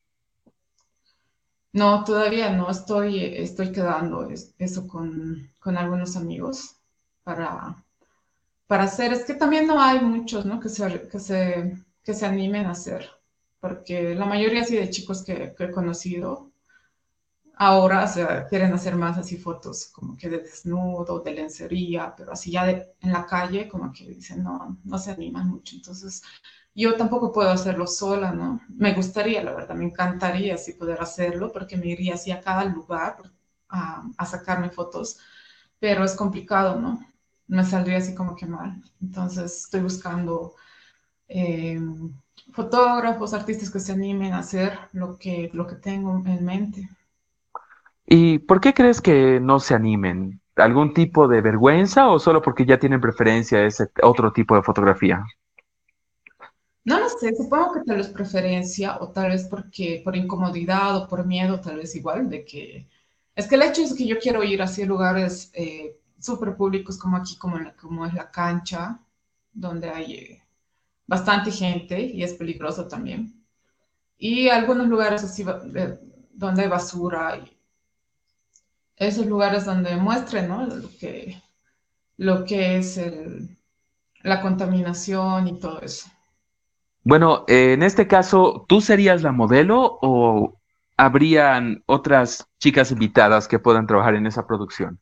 No, todavía no estoy, estoy quedando es- eso con, con algunos amigos para, para hacer. Es que también no hay muchos, ¿no? Que se, que se, que se animen a hacer, porque la mayoría así de chicos que, que he conocido ahora, o sea, quieren hacer más así fotos como que de desnudo, de lencería, pero así ya de, en la calle como que dicen, no, no se animan mucho. Entonces, yo tampoco puedo hacerlo sola, ¿no? Me gustaría, la verdad, me encantaría así poder hacerlo, porque me iría así a cada lugar a, a sacarme fotos, pero es complicado, ¿no? Me saldría así como que mal. Entonces, estoy buscando eh, fotógrafos, artistas que se animen a hacer lo que, lo que tengo en mente. ¿Y por qué crees que no se animen? ¿Algún tipo de vergüenza o solo porque ya tienen preferencia a ese otro tipo de fotografía? No lo sé, supongo que tal vez preferencia o tal vez porque por incomodidad o por miedo, tal vez igual, de que es que el hecho es que yo quiero ir así a lugares eh, súper públicos como aquí, como, la- como es la cancha, donde hay eh, bastante gente y es peligroso también. Y algunos lugares así ba- eh, donde hay basura y esos lugares donde muestren, ¿no? Lo que, lo que es el- la contaminación y todo eso. Bueno, eh, en este caso, ¿tú serías la modelo o habrían otras chicas invitadas que puedan trabajar en esa producción?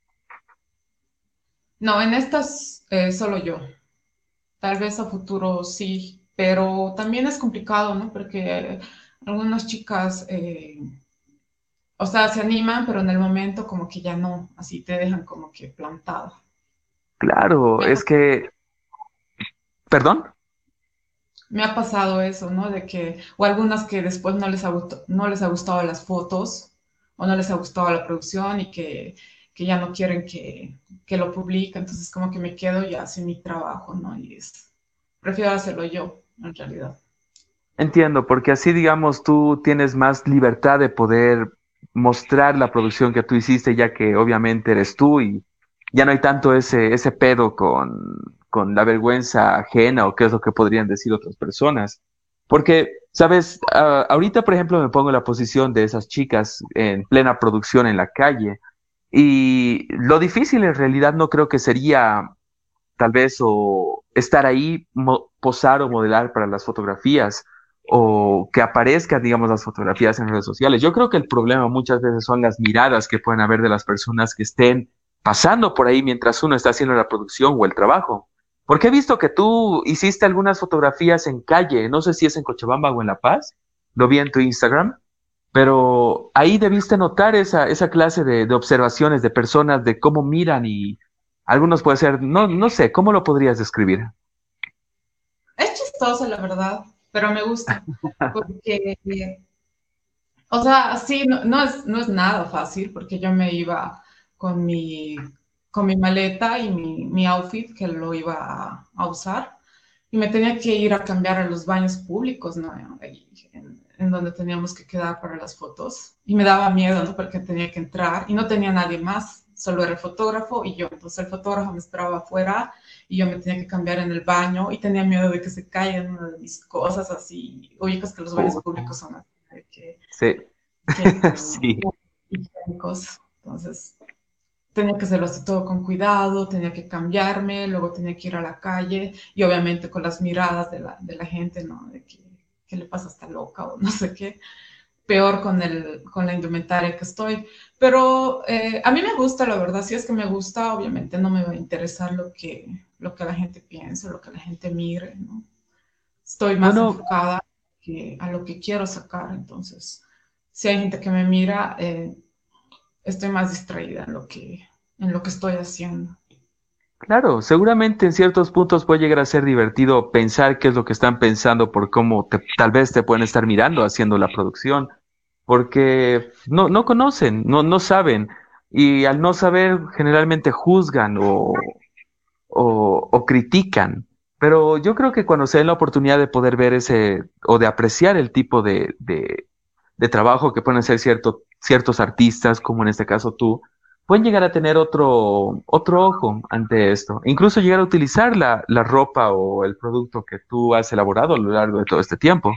No, en estas eh, solo yo. Tal vez a futuro sí, pero también es complicado, ¿no? Porque algunas chicas, eh, o sea, se animan, pero en el momento como que ya no, así te dejan como que plantada. Claro, Me ha, es que, perdón. me ha pasado eso, ¿no? De que, o algunas que después no les ha gustado, no les ha gustado las fotos o no les ha gustado la producción y que, que ya no quieren que, que lo publique, entonces como que me quedo ya sin mi trabajo, ¿no? Y es, prefiero hacerlo yo, en realidad. Entiendo, porque así, digamos, tú tienes más libertad de poder mostrar la producción que tú hiciste, ya que obviamente eres tú y ya no hay tanto ese, ese pedo con, con la vergüenza ajena o qué es lo que podrían decir otras personas. Porque, sabes, Ah, ahorita, por ejemplo, me pongo en la posición de esas chicas en plena producción en la calle y lo difícil en realidad no creo que sería tal vez o estar ahí, mo- posar o modelar para las fotografías o que aparezcan, digamos, las fotografías en redes sociales. Yo creo que el problema muchas veces son las miradas que pueden haber de las personas que estén pasando por ahí mientras uno está haciendo la producción o el trabajo. Porque he visto que tú hiciste algunas fotografías en calle, no sé si es en Cochabamba o en La Paz, lo vi en tu Instagram, pero ahí debiste notar esa, esa clase de, de observaciones de personas, de cómo miran y algunos puede ser, no, no sé, ¿cómo lo podrías describir? Es chistoso, la verdad, pero me gusta, porque, o sea, sí, no, no es, no es nada fácil, porque yo me iba con mi, con mi maleta y mi, mi outfit, que lo iba a, a usar, y me tenía que ir a cambiar a los baños públicos, ¿no? Ahí, en, en donde teníamos que quedar para las fotos, y me daba miedo, ¿no? Porque tenía que entrar y no tenía nadie más, solo era el fotógrafo y yo, entonces el fotógrafo me esperaba afuera y yo me tenía que cambiar en el baño y tenía miedo de que se caigan una de mis cosas así, ubicas que los baños Oh, públicos son así que, Sí, que sí. higiénicos. Entonces, tenía que hacerlo así todo con cuidado, tenía que cambiarme, luego tenía que ir a la calle y obviamente con las miradas de la, de la gente, ¿no? De que, ¿qué le pasa? Está loca o no sé qué. Peor con, el, con la indumentaria que estoy. Pero eh, a mí me gusta, la verdad, si es que me gusta, obviamente no me va a interesar lo que, lo que la gente piense, lo que la gente mire, ¿no? Estoy más Bueno, enfocada que, a lo que quiero sacar, entonces, si hay gente que me mira, eh, estoy más distraída en lo que, en lo que estoy haciendo. claro, seguramente en ciertos puntos puede llegar a ser divertido pensar qué es lo que están pensando por cómo te- tal vez te pueden estar mirando haciendo la producción, porque no, no conocen, no, no saben, y al no saber generalmente juzgan o, o, o critican. Pero yo creo que cuando se den la oportunidad de poder ver ese o de apreciar el tipo de, de, de trabajo que pueden hacer cierto, ciertos artistas, como en este caso tú, pueden llegar a tener otro, otro ojo ante esto. Incluso llegar a utilizar la, la ropa o el producto que tú has elaborado a lo largo de todo este tiempo.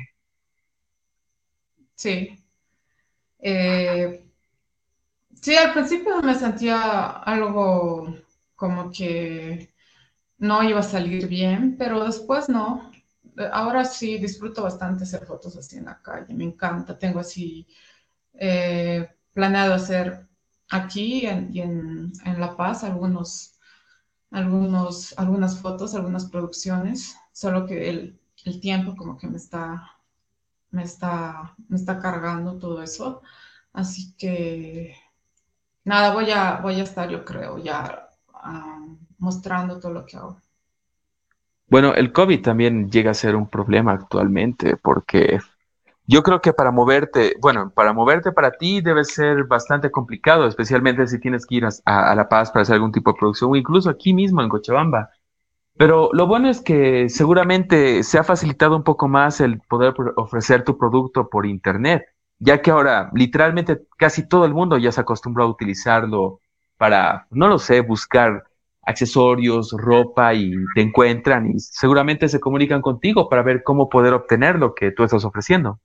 Sí. Eh, sí, al principio me sentía algo como que no iba a salir bien, pero después no. Eh, Ahora sí disfruto bastante hacer fotos así en la calle, me encanta. Tengo así eh, planeado hacer aquí en, y en, en La Paz algunos, algunos, algunas fotos, algunas producciones, solo que el, el tiempo como que me está, me está, me está cargando todo eso. Así que nada, voy a, voy a estar, yo creo, ya ah, mostrando todo lo que hago. Bueno, el COVID también llega a ser un problema actualmente porque yo creo que para moverte, bueno, para moverte para ti debe ser bastante complicado, especialmente si tienes que ir a, a La Paz para hacer algún tipo de producción o incluso aquí mismo en Cochabamba. Pero lo bueno es que seguramente se ha facilitado un poco más el poder pro- ofrecer tu producto por internet, ya que ahora literalmente casi todo el mundo ya se acostumbró a utilizarlo para, no lo sé, buscar accesorios, ropa y te encuentran y seguramente se comunican contigo para ver cómo poder obtener lo que tú estás ofreciendo.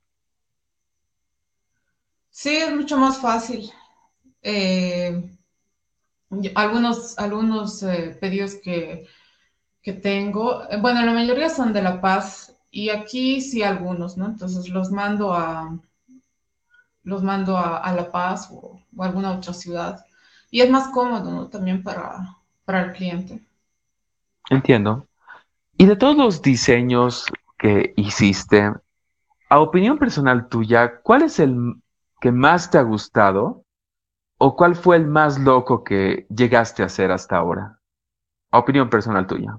Sí, es mucho más fácil. Eh, y- algunos algunos eh, pedidos que, que tengo, eh, bueno, la mayoría son de La Paz y aquí sí algunos, ¿no? Entonces los mando a, los mando a, a La Paz o, o a alguna otra ciudad. Y es más cómodo, ¿no? También para, para el cliente. Entiendo. Y de todos los diseños que hiciste, a opinión personal tuya, ¿cuál es el que más te ha gustado o cuál fue el más loco que llegaste a hacer hasta ahora? A opinión personal tuya.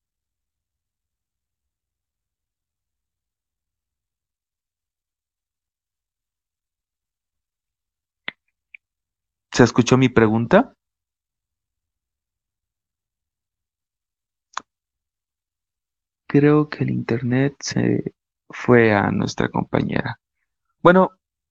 ¿Se escuchó mi pregunta? Creo que el internet se fue a nuestra compañera. Bueno,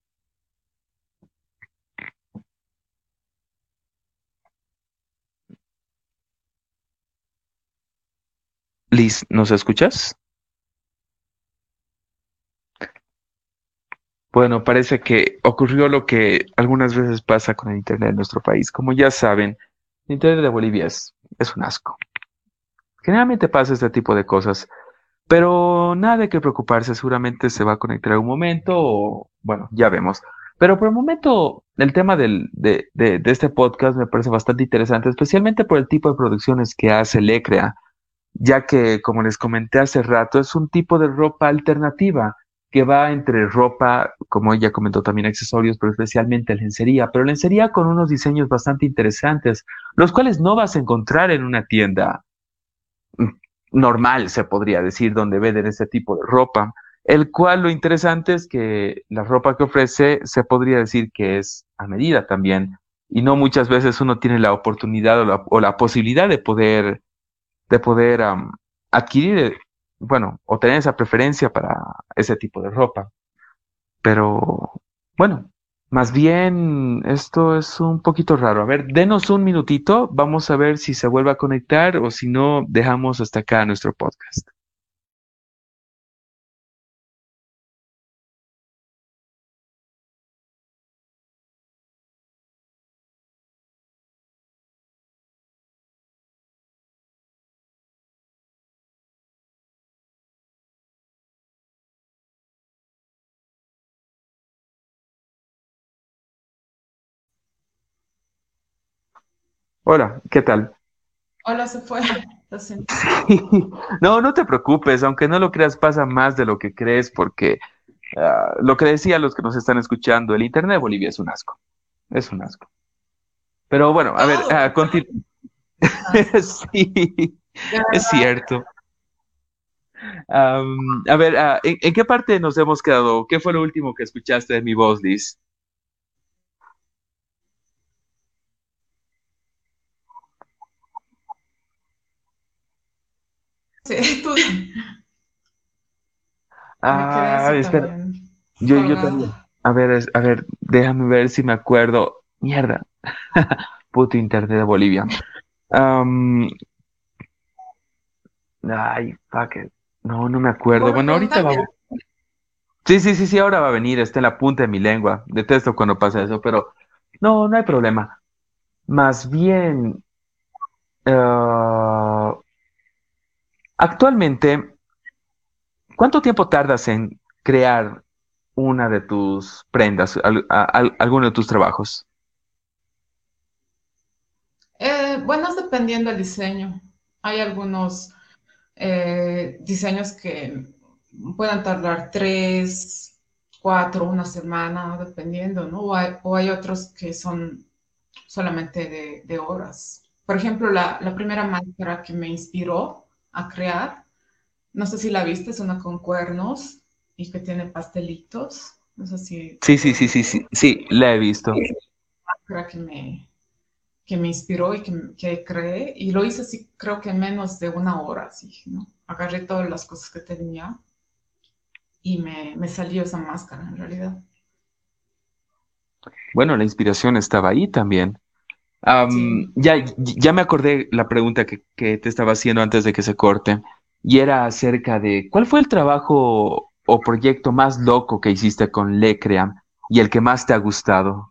Liz, ¿nos escuchas? Bueno, parece que ocurrió lo que algunas veces pasa con el internet en nuestro país. Como ya saben, el internet de Bolivia es, es un asco. Generalmente pasa este tipo de cosas, pero nada de qué preocuparse, seguramente se va a conectar en un momento o bueno, ya vemos. Pero por el momento, el tema del- de, de- de este podcast me parece bastante interesante, especialmente por el tipo de producciones que hace Lecrea, ya que, como les comenté hace rato, es un tipo de ropa alternativa que va entre ropa, como ella comentó, también accesorios, pero especialmente lencería, pero lencería con unos diseños bastante interesantes, los cuales no vas a encontrar en una tienda mm, normal, se podría decir, donde venden ese tipo de ropa, el cual lo interesante es que la ropa que ofrece se podría decir que es a medida también, y no muchas veces uno tiene la oportunidad o la, o la posibilidad de poder, de poder am, adquirir, eh, bueno, o tener esa preferencia para ese tipo de ropa. Pero bueno, más bien esto es un poquito raro. A ver, denos un minutito, vamos a ver si se vuelve a conectar o si no, dejamos hasta acá nuestro podcast. Hola, ¿qué tal? Hola, se fue. Lo siento. No, no te preocupes, aunque no lo creas, pasa más de lo que crees, porque ah, lo que decía los que nos están escuchando, el Internet de Bolivia es un asco, es un asco. Pero bueno, a ver, Todo ah, conti- más. sí, De es verdad. cierto. Am, a ver, ah, ¿en, en qué parte nos hemos quedado? ¿Qué fue lo último que escuchaste de mi voz, Liz? Sí, tú me quedé Ah, así espera, también yo, yo también. colgada. A ver, es- a ver, déjame ver si me acuerdo. Mierda, puto Internet de Bolivia. Am, ay, fuck it. No, no me acuerdo. Bueno, Vodafone ahorita va. también. Sí, sí, sí, sí, ahora va a venir. Está en la punta de mi lengua. Detesto cuando pasa eso, pero no, no hay problema. Más bien, ah, actualmente, ¿cuánto tiempo tardas en crear una de tus prendas, al- a- al- alguno de tus trabajos? Eh, bueno, es dependiendo del diseño. Hay algunos eh, diseños que puedan tardar tres, cuatro, una semana, dependiendo, ¿no? O hay, o hay otros que son solamente de, de horas. Por ejemplo, la, la primera máscara que me inspiró a crear, no sé si la viste, es una con cuernos y que tiene pastelitos. No sé si te Sí, sí, sí, acuerdas. sí, sí, sí, la he visto. Máscara que me, que me inspiró y que, que creé. Y lo hice así, creo que en menos de una hora, así, ¿no? Agarré todas las cosas que tenía y me, me salió esa máscara en realidad. Bueno, la inspiración estaba ahí también. Am, Sí. ya, ya me acordé la pregunta que, que te estaba haciendo antes de que se corte, y era acerca de ¿cuál fue el trabajo o proyecto más loco que hiciste con Lecream y el que más te ha gustado?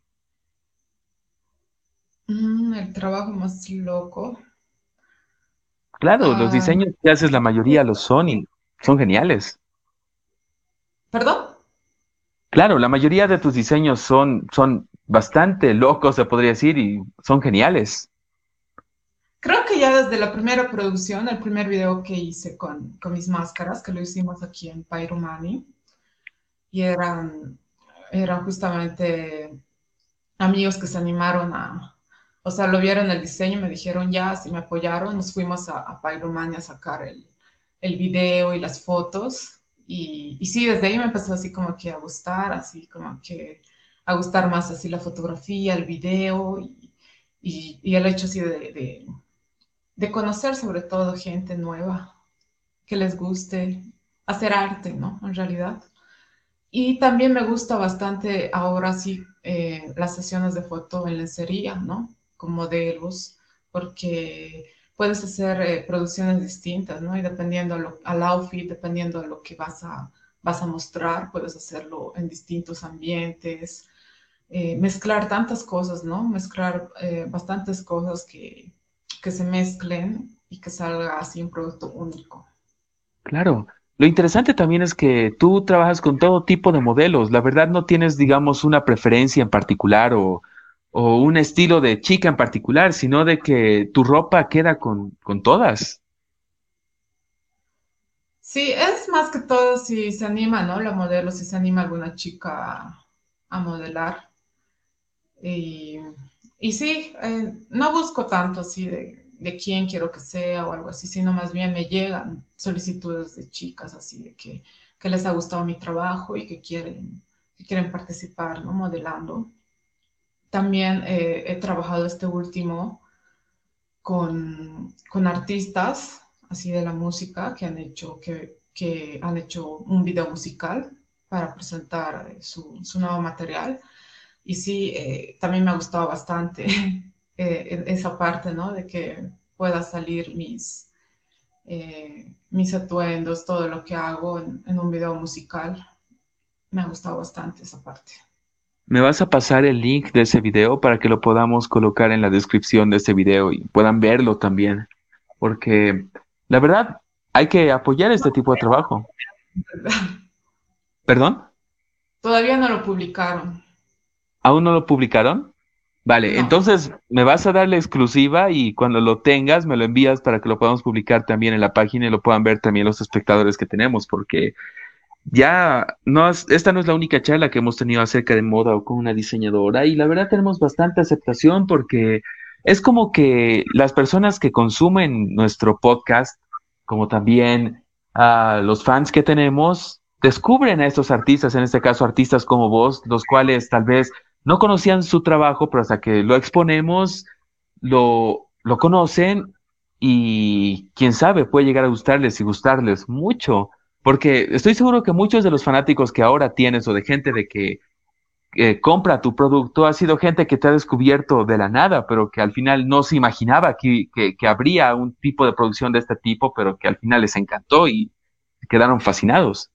Mm, el trabajo más loco. Claro, los Ah, diseños que haces la mayoría los son y son geniales. ¿perdón? Claro, la mayoría de tus diseños son, son bastante locos, se podría decir, y son geniales. Creo que ya desde la primera producción, el primer video que hice con, con mis máscaras, que lo hicimos aquí en Pairumani, y eran, eran justamente amigos que se animaron a, o sea, lo vieron el diseño, me dijeron ya, si me apoyaron, nos fuimos a, a Pairumani a sacar el, el video y las fotos. Y, y sí, desde ahí me empezó así como que a gustar, así como que a gustar más así la fotografía, el video y, y, y el hecho así de, de, de conocer sobre todo gente nueva que les guste hacer arte, ¿no? En realidad. Y también me gusta bastante ahora sí eh, las sesiones de foto en lencería, ¿no? Con modelos, porque puedes hacer eh, producciones distintas, ¿no? Y dependiendo lo, al outfit, dependiendo de lo que vas a, vas a mostrar, puedes hacerlo en distintos ambientes, eh, mezclar tantas cosas, ¿no? Mezclar eh, bastantes cosas que, que se mezclen y que salga así un producto único. Claro. Lo interesante también es que tú trabajas con todo tipo de modelos. La verdad no tienes, digamos, una preferencia en particular o, o un estilo de chica en particular, sino de que tu ropa queda con, con todas. Sí, es más que todo si se anima, ¿no? La modelo, si se anima alguna chica a, a modelar. Y, y sí, eh, no busco tanto así de, de quién quiero que sea o algo así, sino más bien me llegan solicitudes de chicas así de que, que les ha gustado mi trabajo y que quieren, que quieren participar, ¿no? Modelando. También eh, he trabajado este último con, con artistas así de la música que han hecho, que, que han hecho un video musical para presentar eh, su, su nuevo material. Y sí, eh, también me ha gustado bastante eh, esa parte, ¿no? De que pueda salir mis, eh, mis atuendos, todo lo que hago en, en un video musical. Me ha gustado bastante esa parte. Me vas a pasar el link de ese video para que lo podamos colocar en la descripción de este video y puedan verlo también, porque la verdad hay que apoyar este tipo de trabajo. ¿Perdón? Todavía no lo publicaron. ¿Aún no lo publicaron? Vale, No. entonces me vas a dar la exclusiva y cuando lo tengas me lo envías para que lo podamos publicar también en la página y lo puedan ver también los espectadores que tenemos, porque ya no es- esta no es la única charla que hemos tenido acerca de moda o con una diseñadora y la verdad tenemos bastante aceptación porque es como que las personas que consumen nuestro podcast, como también ah, los fans que tenemos, descubren a estos artistas, en este caso artistas como vos, los cuales tal vez no conocían su trabajo, pero hasta que lo exponemos, lo, lo conocen y quién sabe, puede llegar a gustarles y gustarles mucho. Porque estoy seguro que muchos de los fanáticos que ahora tienes o de gente de que eh, compra tu producto ha sido gente que te ha descubierto de la nada, pero que al final no se imaginaba que, que, que habría un tipo de producción de este tipo, pero que al final les encantó y quedaron fascinados.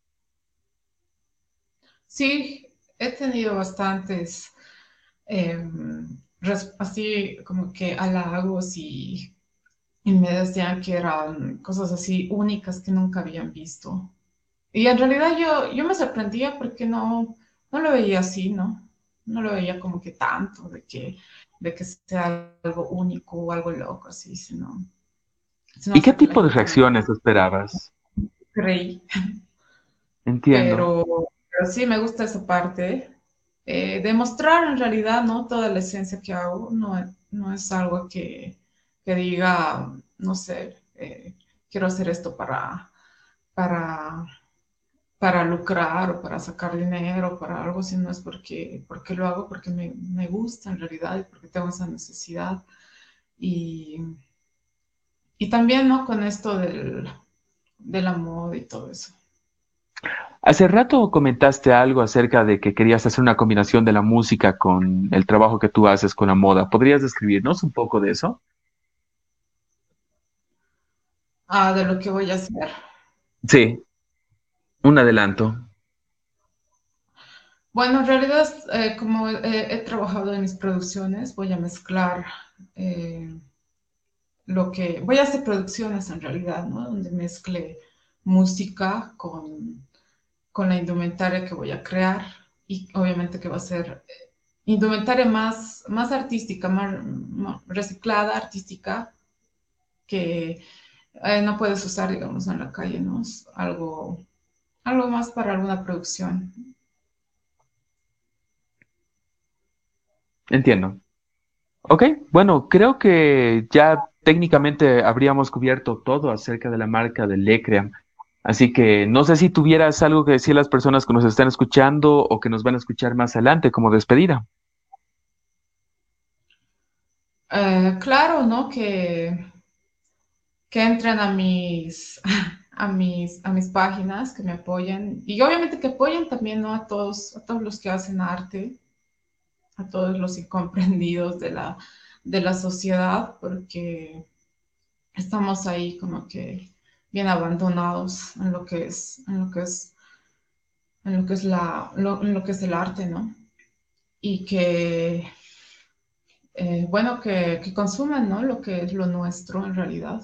Sí, he tenido bastantes, em, res- así como que halagos y, y me decían que eran cosas así únicas que nunca habían visto. Y en realidad yo, yo me sorprendía porque no, no lo veía así, ¿no? No lo veía como que tanto, de que, de que sea algo único o algo loco, así, sino, sino ¿Y qué hasta que la tipo de gente me reacciones esperabas? creí. Entiendo. Pero, pero sí me gusta esa parte, eh, demostrar en realidad, ¿no? Toda la esencia que hago, no, es- no es algo que, que diga, no sé, eh, quiero hacer esto para, para para lucrar o para sacar dinero o para algo, sino es porque, porque lo hago porque me, me gusta en realidad y porque tengo esa necesidad. Y, y también, ¿no? Con esto del, del amor y todo eso. Hace rato comentaste algo acerca de que querías hacer una combinación de la música con el trabajo que tú haces con la moda. ¿Podrías describirnos un poco de eso? Ah, de lo que voy a hacer. Sí, un adelanto. Bueno, en realidad, eh, como he, he trabajado en mis producciones, voy a mezclar eh, lo que... Voy a hacer producciones en realidad, ¿no? Donde mezcle música con, con la indumentaria que voy a crear y obviamente que va a ser indumentaria más, más artística, más, más reciclada, artística, que eh, no puedes usar, digamos, en la calle, ¿no? Es algo, algo más para alguna producción. Entiendo. Ok, bueno, creo que ya técnicamente habríamos cubierto todo acerca de la marca de Lecream. Así que no sé si tuvieras algo que decir a las personas que nos están escuchando o que nos van a escuchar más adelante como despedida. Eh, claro, ¿no? Que, que entren a mis, a mis, a mis páginas, que me apoyen y obviamente que apoyen también, ¿no? A todos, a todos los que hacen arte, a todos los incomprendidos de la, de la sociedad, porque estamos ahí como que bien abandonados en lo que es, en lo que es, en lo que es la, lo, en lo que es el arte, ¿no? Y que, eh, bueno, que, que consuman, ¿no? Lo que es lo nuestro en realidad.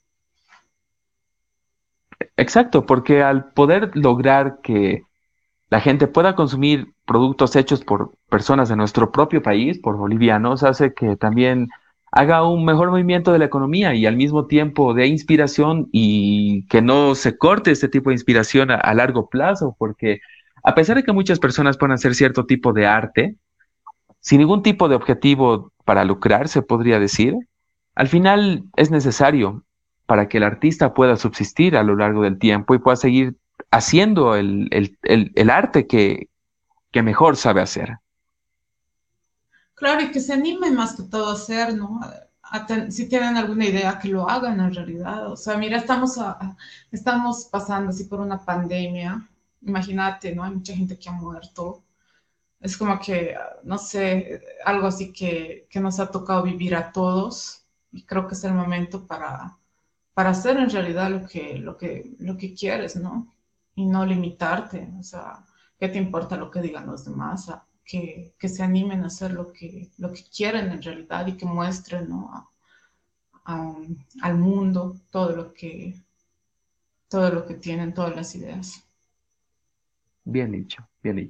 Exacto, porque al poder lograr que la gente pueda consumir productos hechos por personas de nuestro propio país, por bolivianos, hace que también haga un mejor movimiento de la economía y al mismo tiempo de inspiración y que no se corte este tipo de inspiración a, a largo plazo, porque a pesar de que muchas personas puedan hacer cierto tipo de arte, sin ningún tipo de objetivo para lucrar, se podría decir, al final es necesario para que el artista pueda subsistir a lo largo del tiempo y pueda seguir haciendo el, el- el- el arte que, que mejor sabe hacer. Claro, y que se animen más que todo a hacer, ¿no? A ten- si tienen alguna idea, que lo hagan en realidad. O sea, mira, estamos, a- a- estamos pasando así por una pandemia. Imagínate, ¿no? Hay mucha gente que ha muerto. Es como que, no sé, algo así que, que nos ha tocado vivir a todos y creo que es el momento para, para hacer en realidad lo que, lo que, lo que quieres, ¿no? Y no limitarte, o sea, ¿qué te importa lo que digan los demás? A- Que, que se animen a hacer lo que, lo que quieren en realidad y que muestren, ¿no? A- a- al mundo todo lo que, todo lo que tienen, todas las ideas. Bien dicho, bien dicho.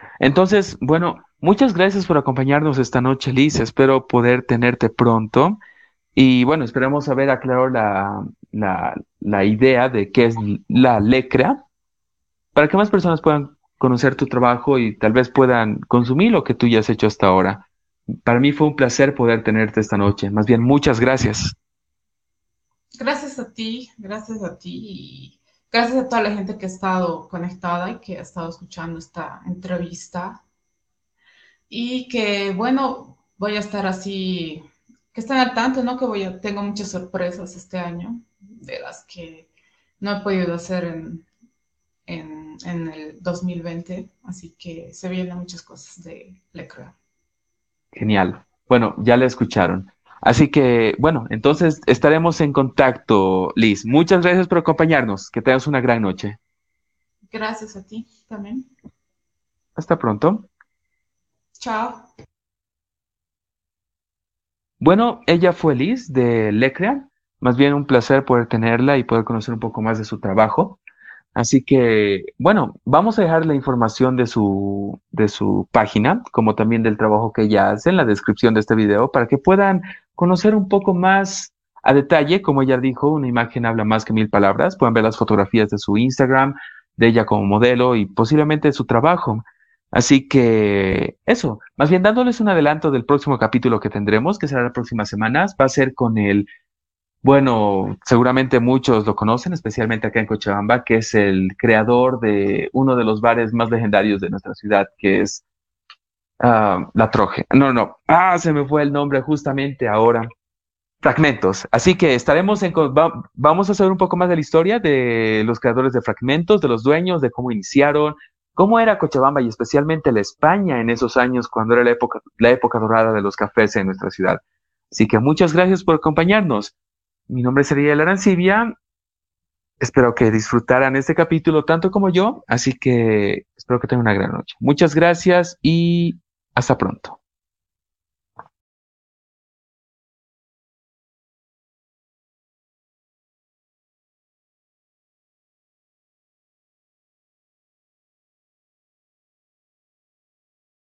Entonces, bueno, muchas gracias por acompañarnos esta noche, Liz. Espero poder tenerte pronto. Y bueno, esperamos haber aclarado la, la, la idea de qué es la lecra para que más personas puedan conocer tu trabajo y tal vez puedan consumir lo que tú ya has hecho hasta ahora. Para mí fue un placer poder tenerte esta noche. Más bien, muchas gracias. Gracias a ti, gracias a ti y gracias a toda la gente que ha estado conectada y que ha estado escuchando esta entrevista. Y que, bueno, voy a estar así, que estén al tanto, ¿no? Que voy a, tengo muchas sorpresas este año, de las que no he podido hacer en, en, en el dos mil veinte, así que se vienen muchas cosas de Lecra. Genial. Bueno, ya la escucharon. Así que, bueno, entonces estaremos en contacto, Liz. Muchas gracias por acompañarnos. Que tengas una gran noche. Gracias a ti también. Hasta pronto. Chao. Bueno, ella fue Liz de Lecrea. Más bien un placer poder tenerla y poder conocer un poco más de su trabajo. Así que, bueno, vamos a dejar la información de su, de su página, como también del trabajo que ella hace en la descripción de este video, para que puedan conocer un poco más a detalle. Como ella dijo, una imagen habla más que mil palabras. Pueden ver las fotografías de su Instagram, de ella como modelo y posiblemente de su trabajo. Así que eso, más bien dándoles un adelanto del próximo capítulo que tendremos, que será las próximas semanas, va a ser con el bueno, seguramente muchos lo conocen, especialmente acá en Cochabamba, que es el creador de uno de los bares más legendarios de nuestra ciudad, que es ah, La Troje. No, no, ah, se me fue el nombre justamente ahora. Fragmentos. Así que estaremos en, co- va- vamos a saber un poco más de la historia de los creadores de Fragmentos, de los dueños, de cómo iniciaron, cómo era Cochabamba y especialmente la España en esos años cuando era la época, la época dorada de los cafés en nuestra ciudad. Así que muchas gracias por acompañarnos. Mi nombre es Ariel Arancibia. Espero que disfrutaran este capítulo tanto como yo, así que espero que tengan una gran noche. Muchas gracias y hasta pronto.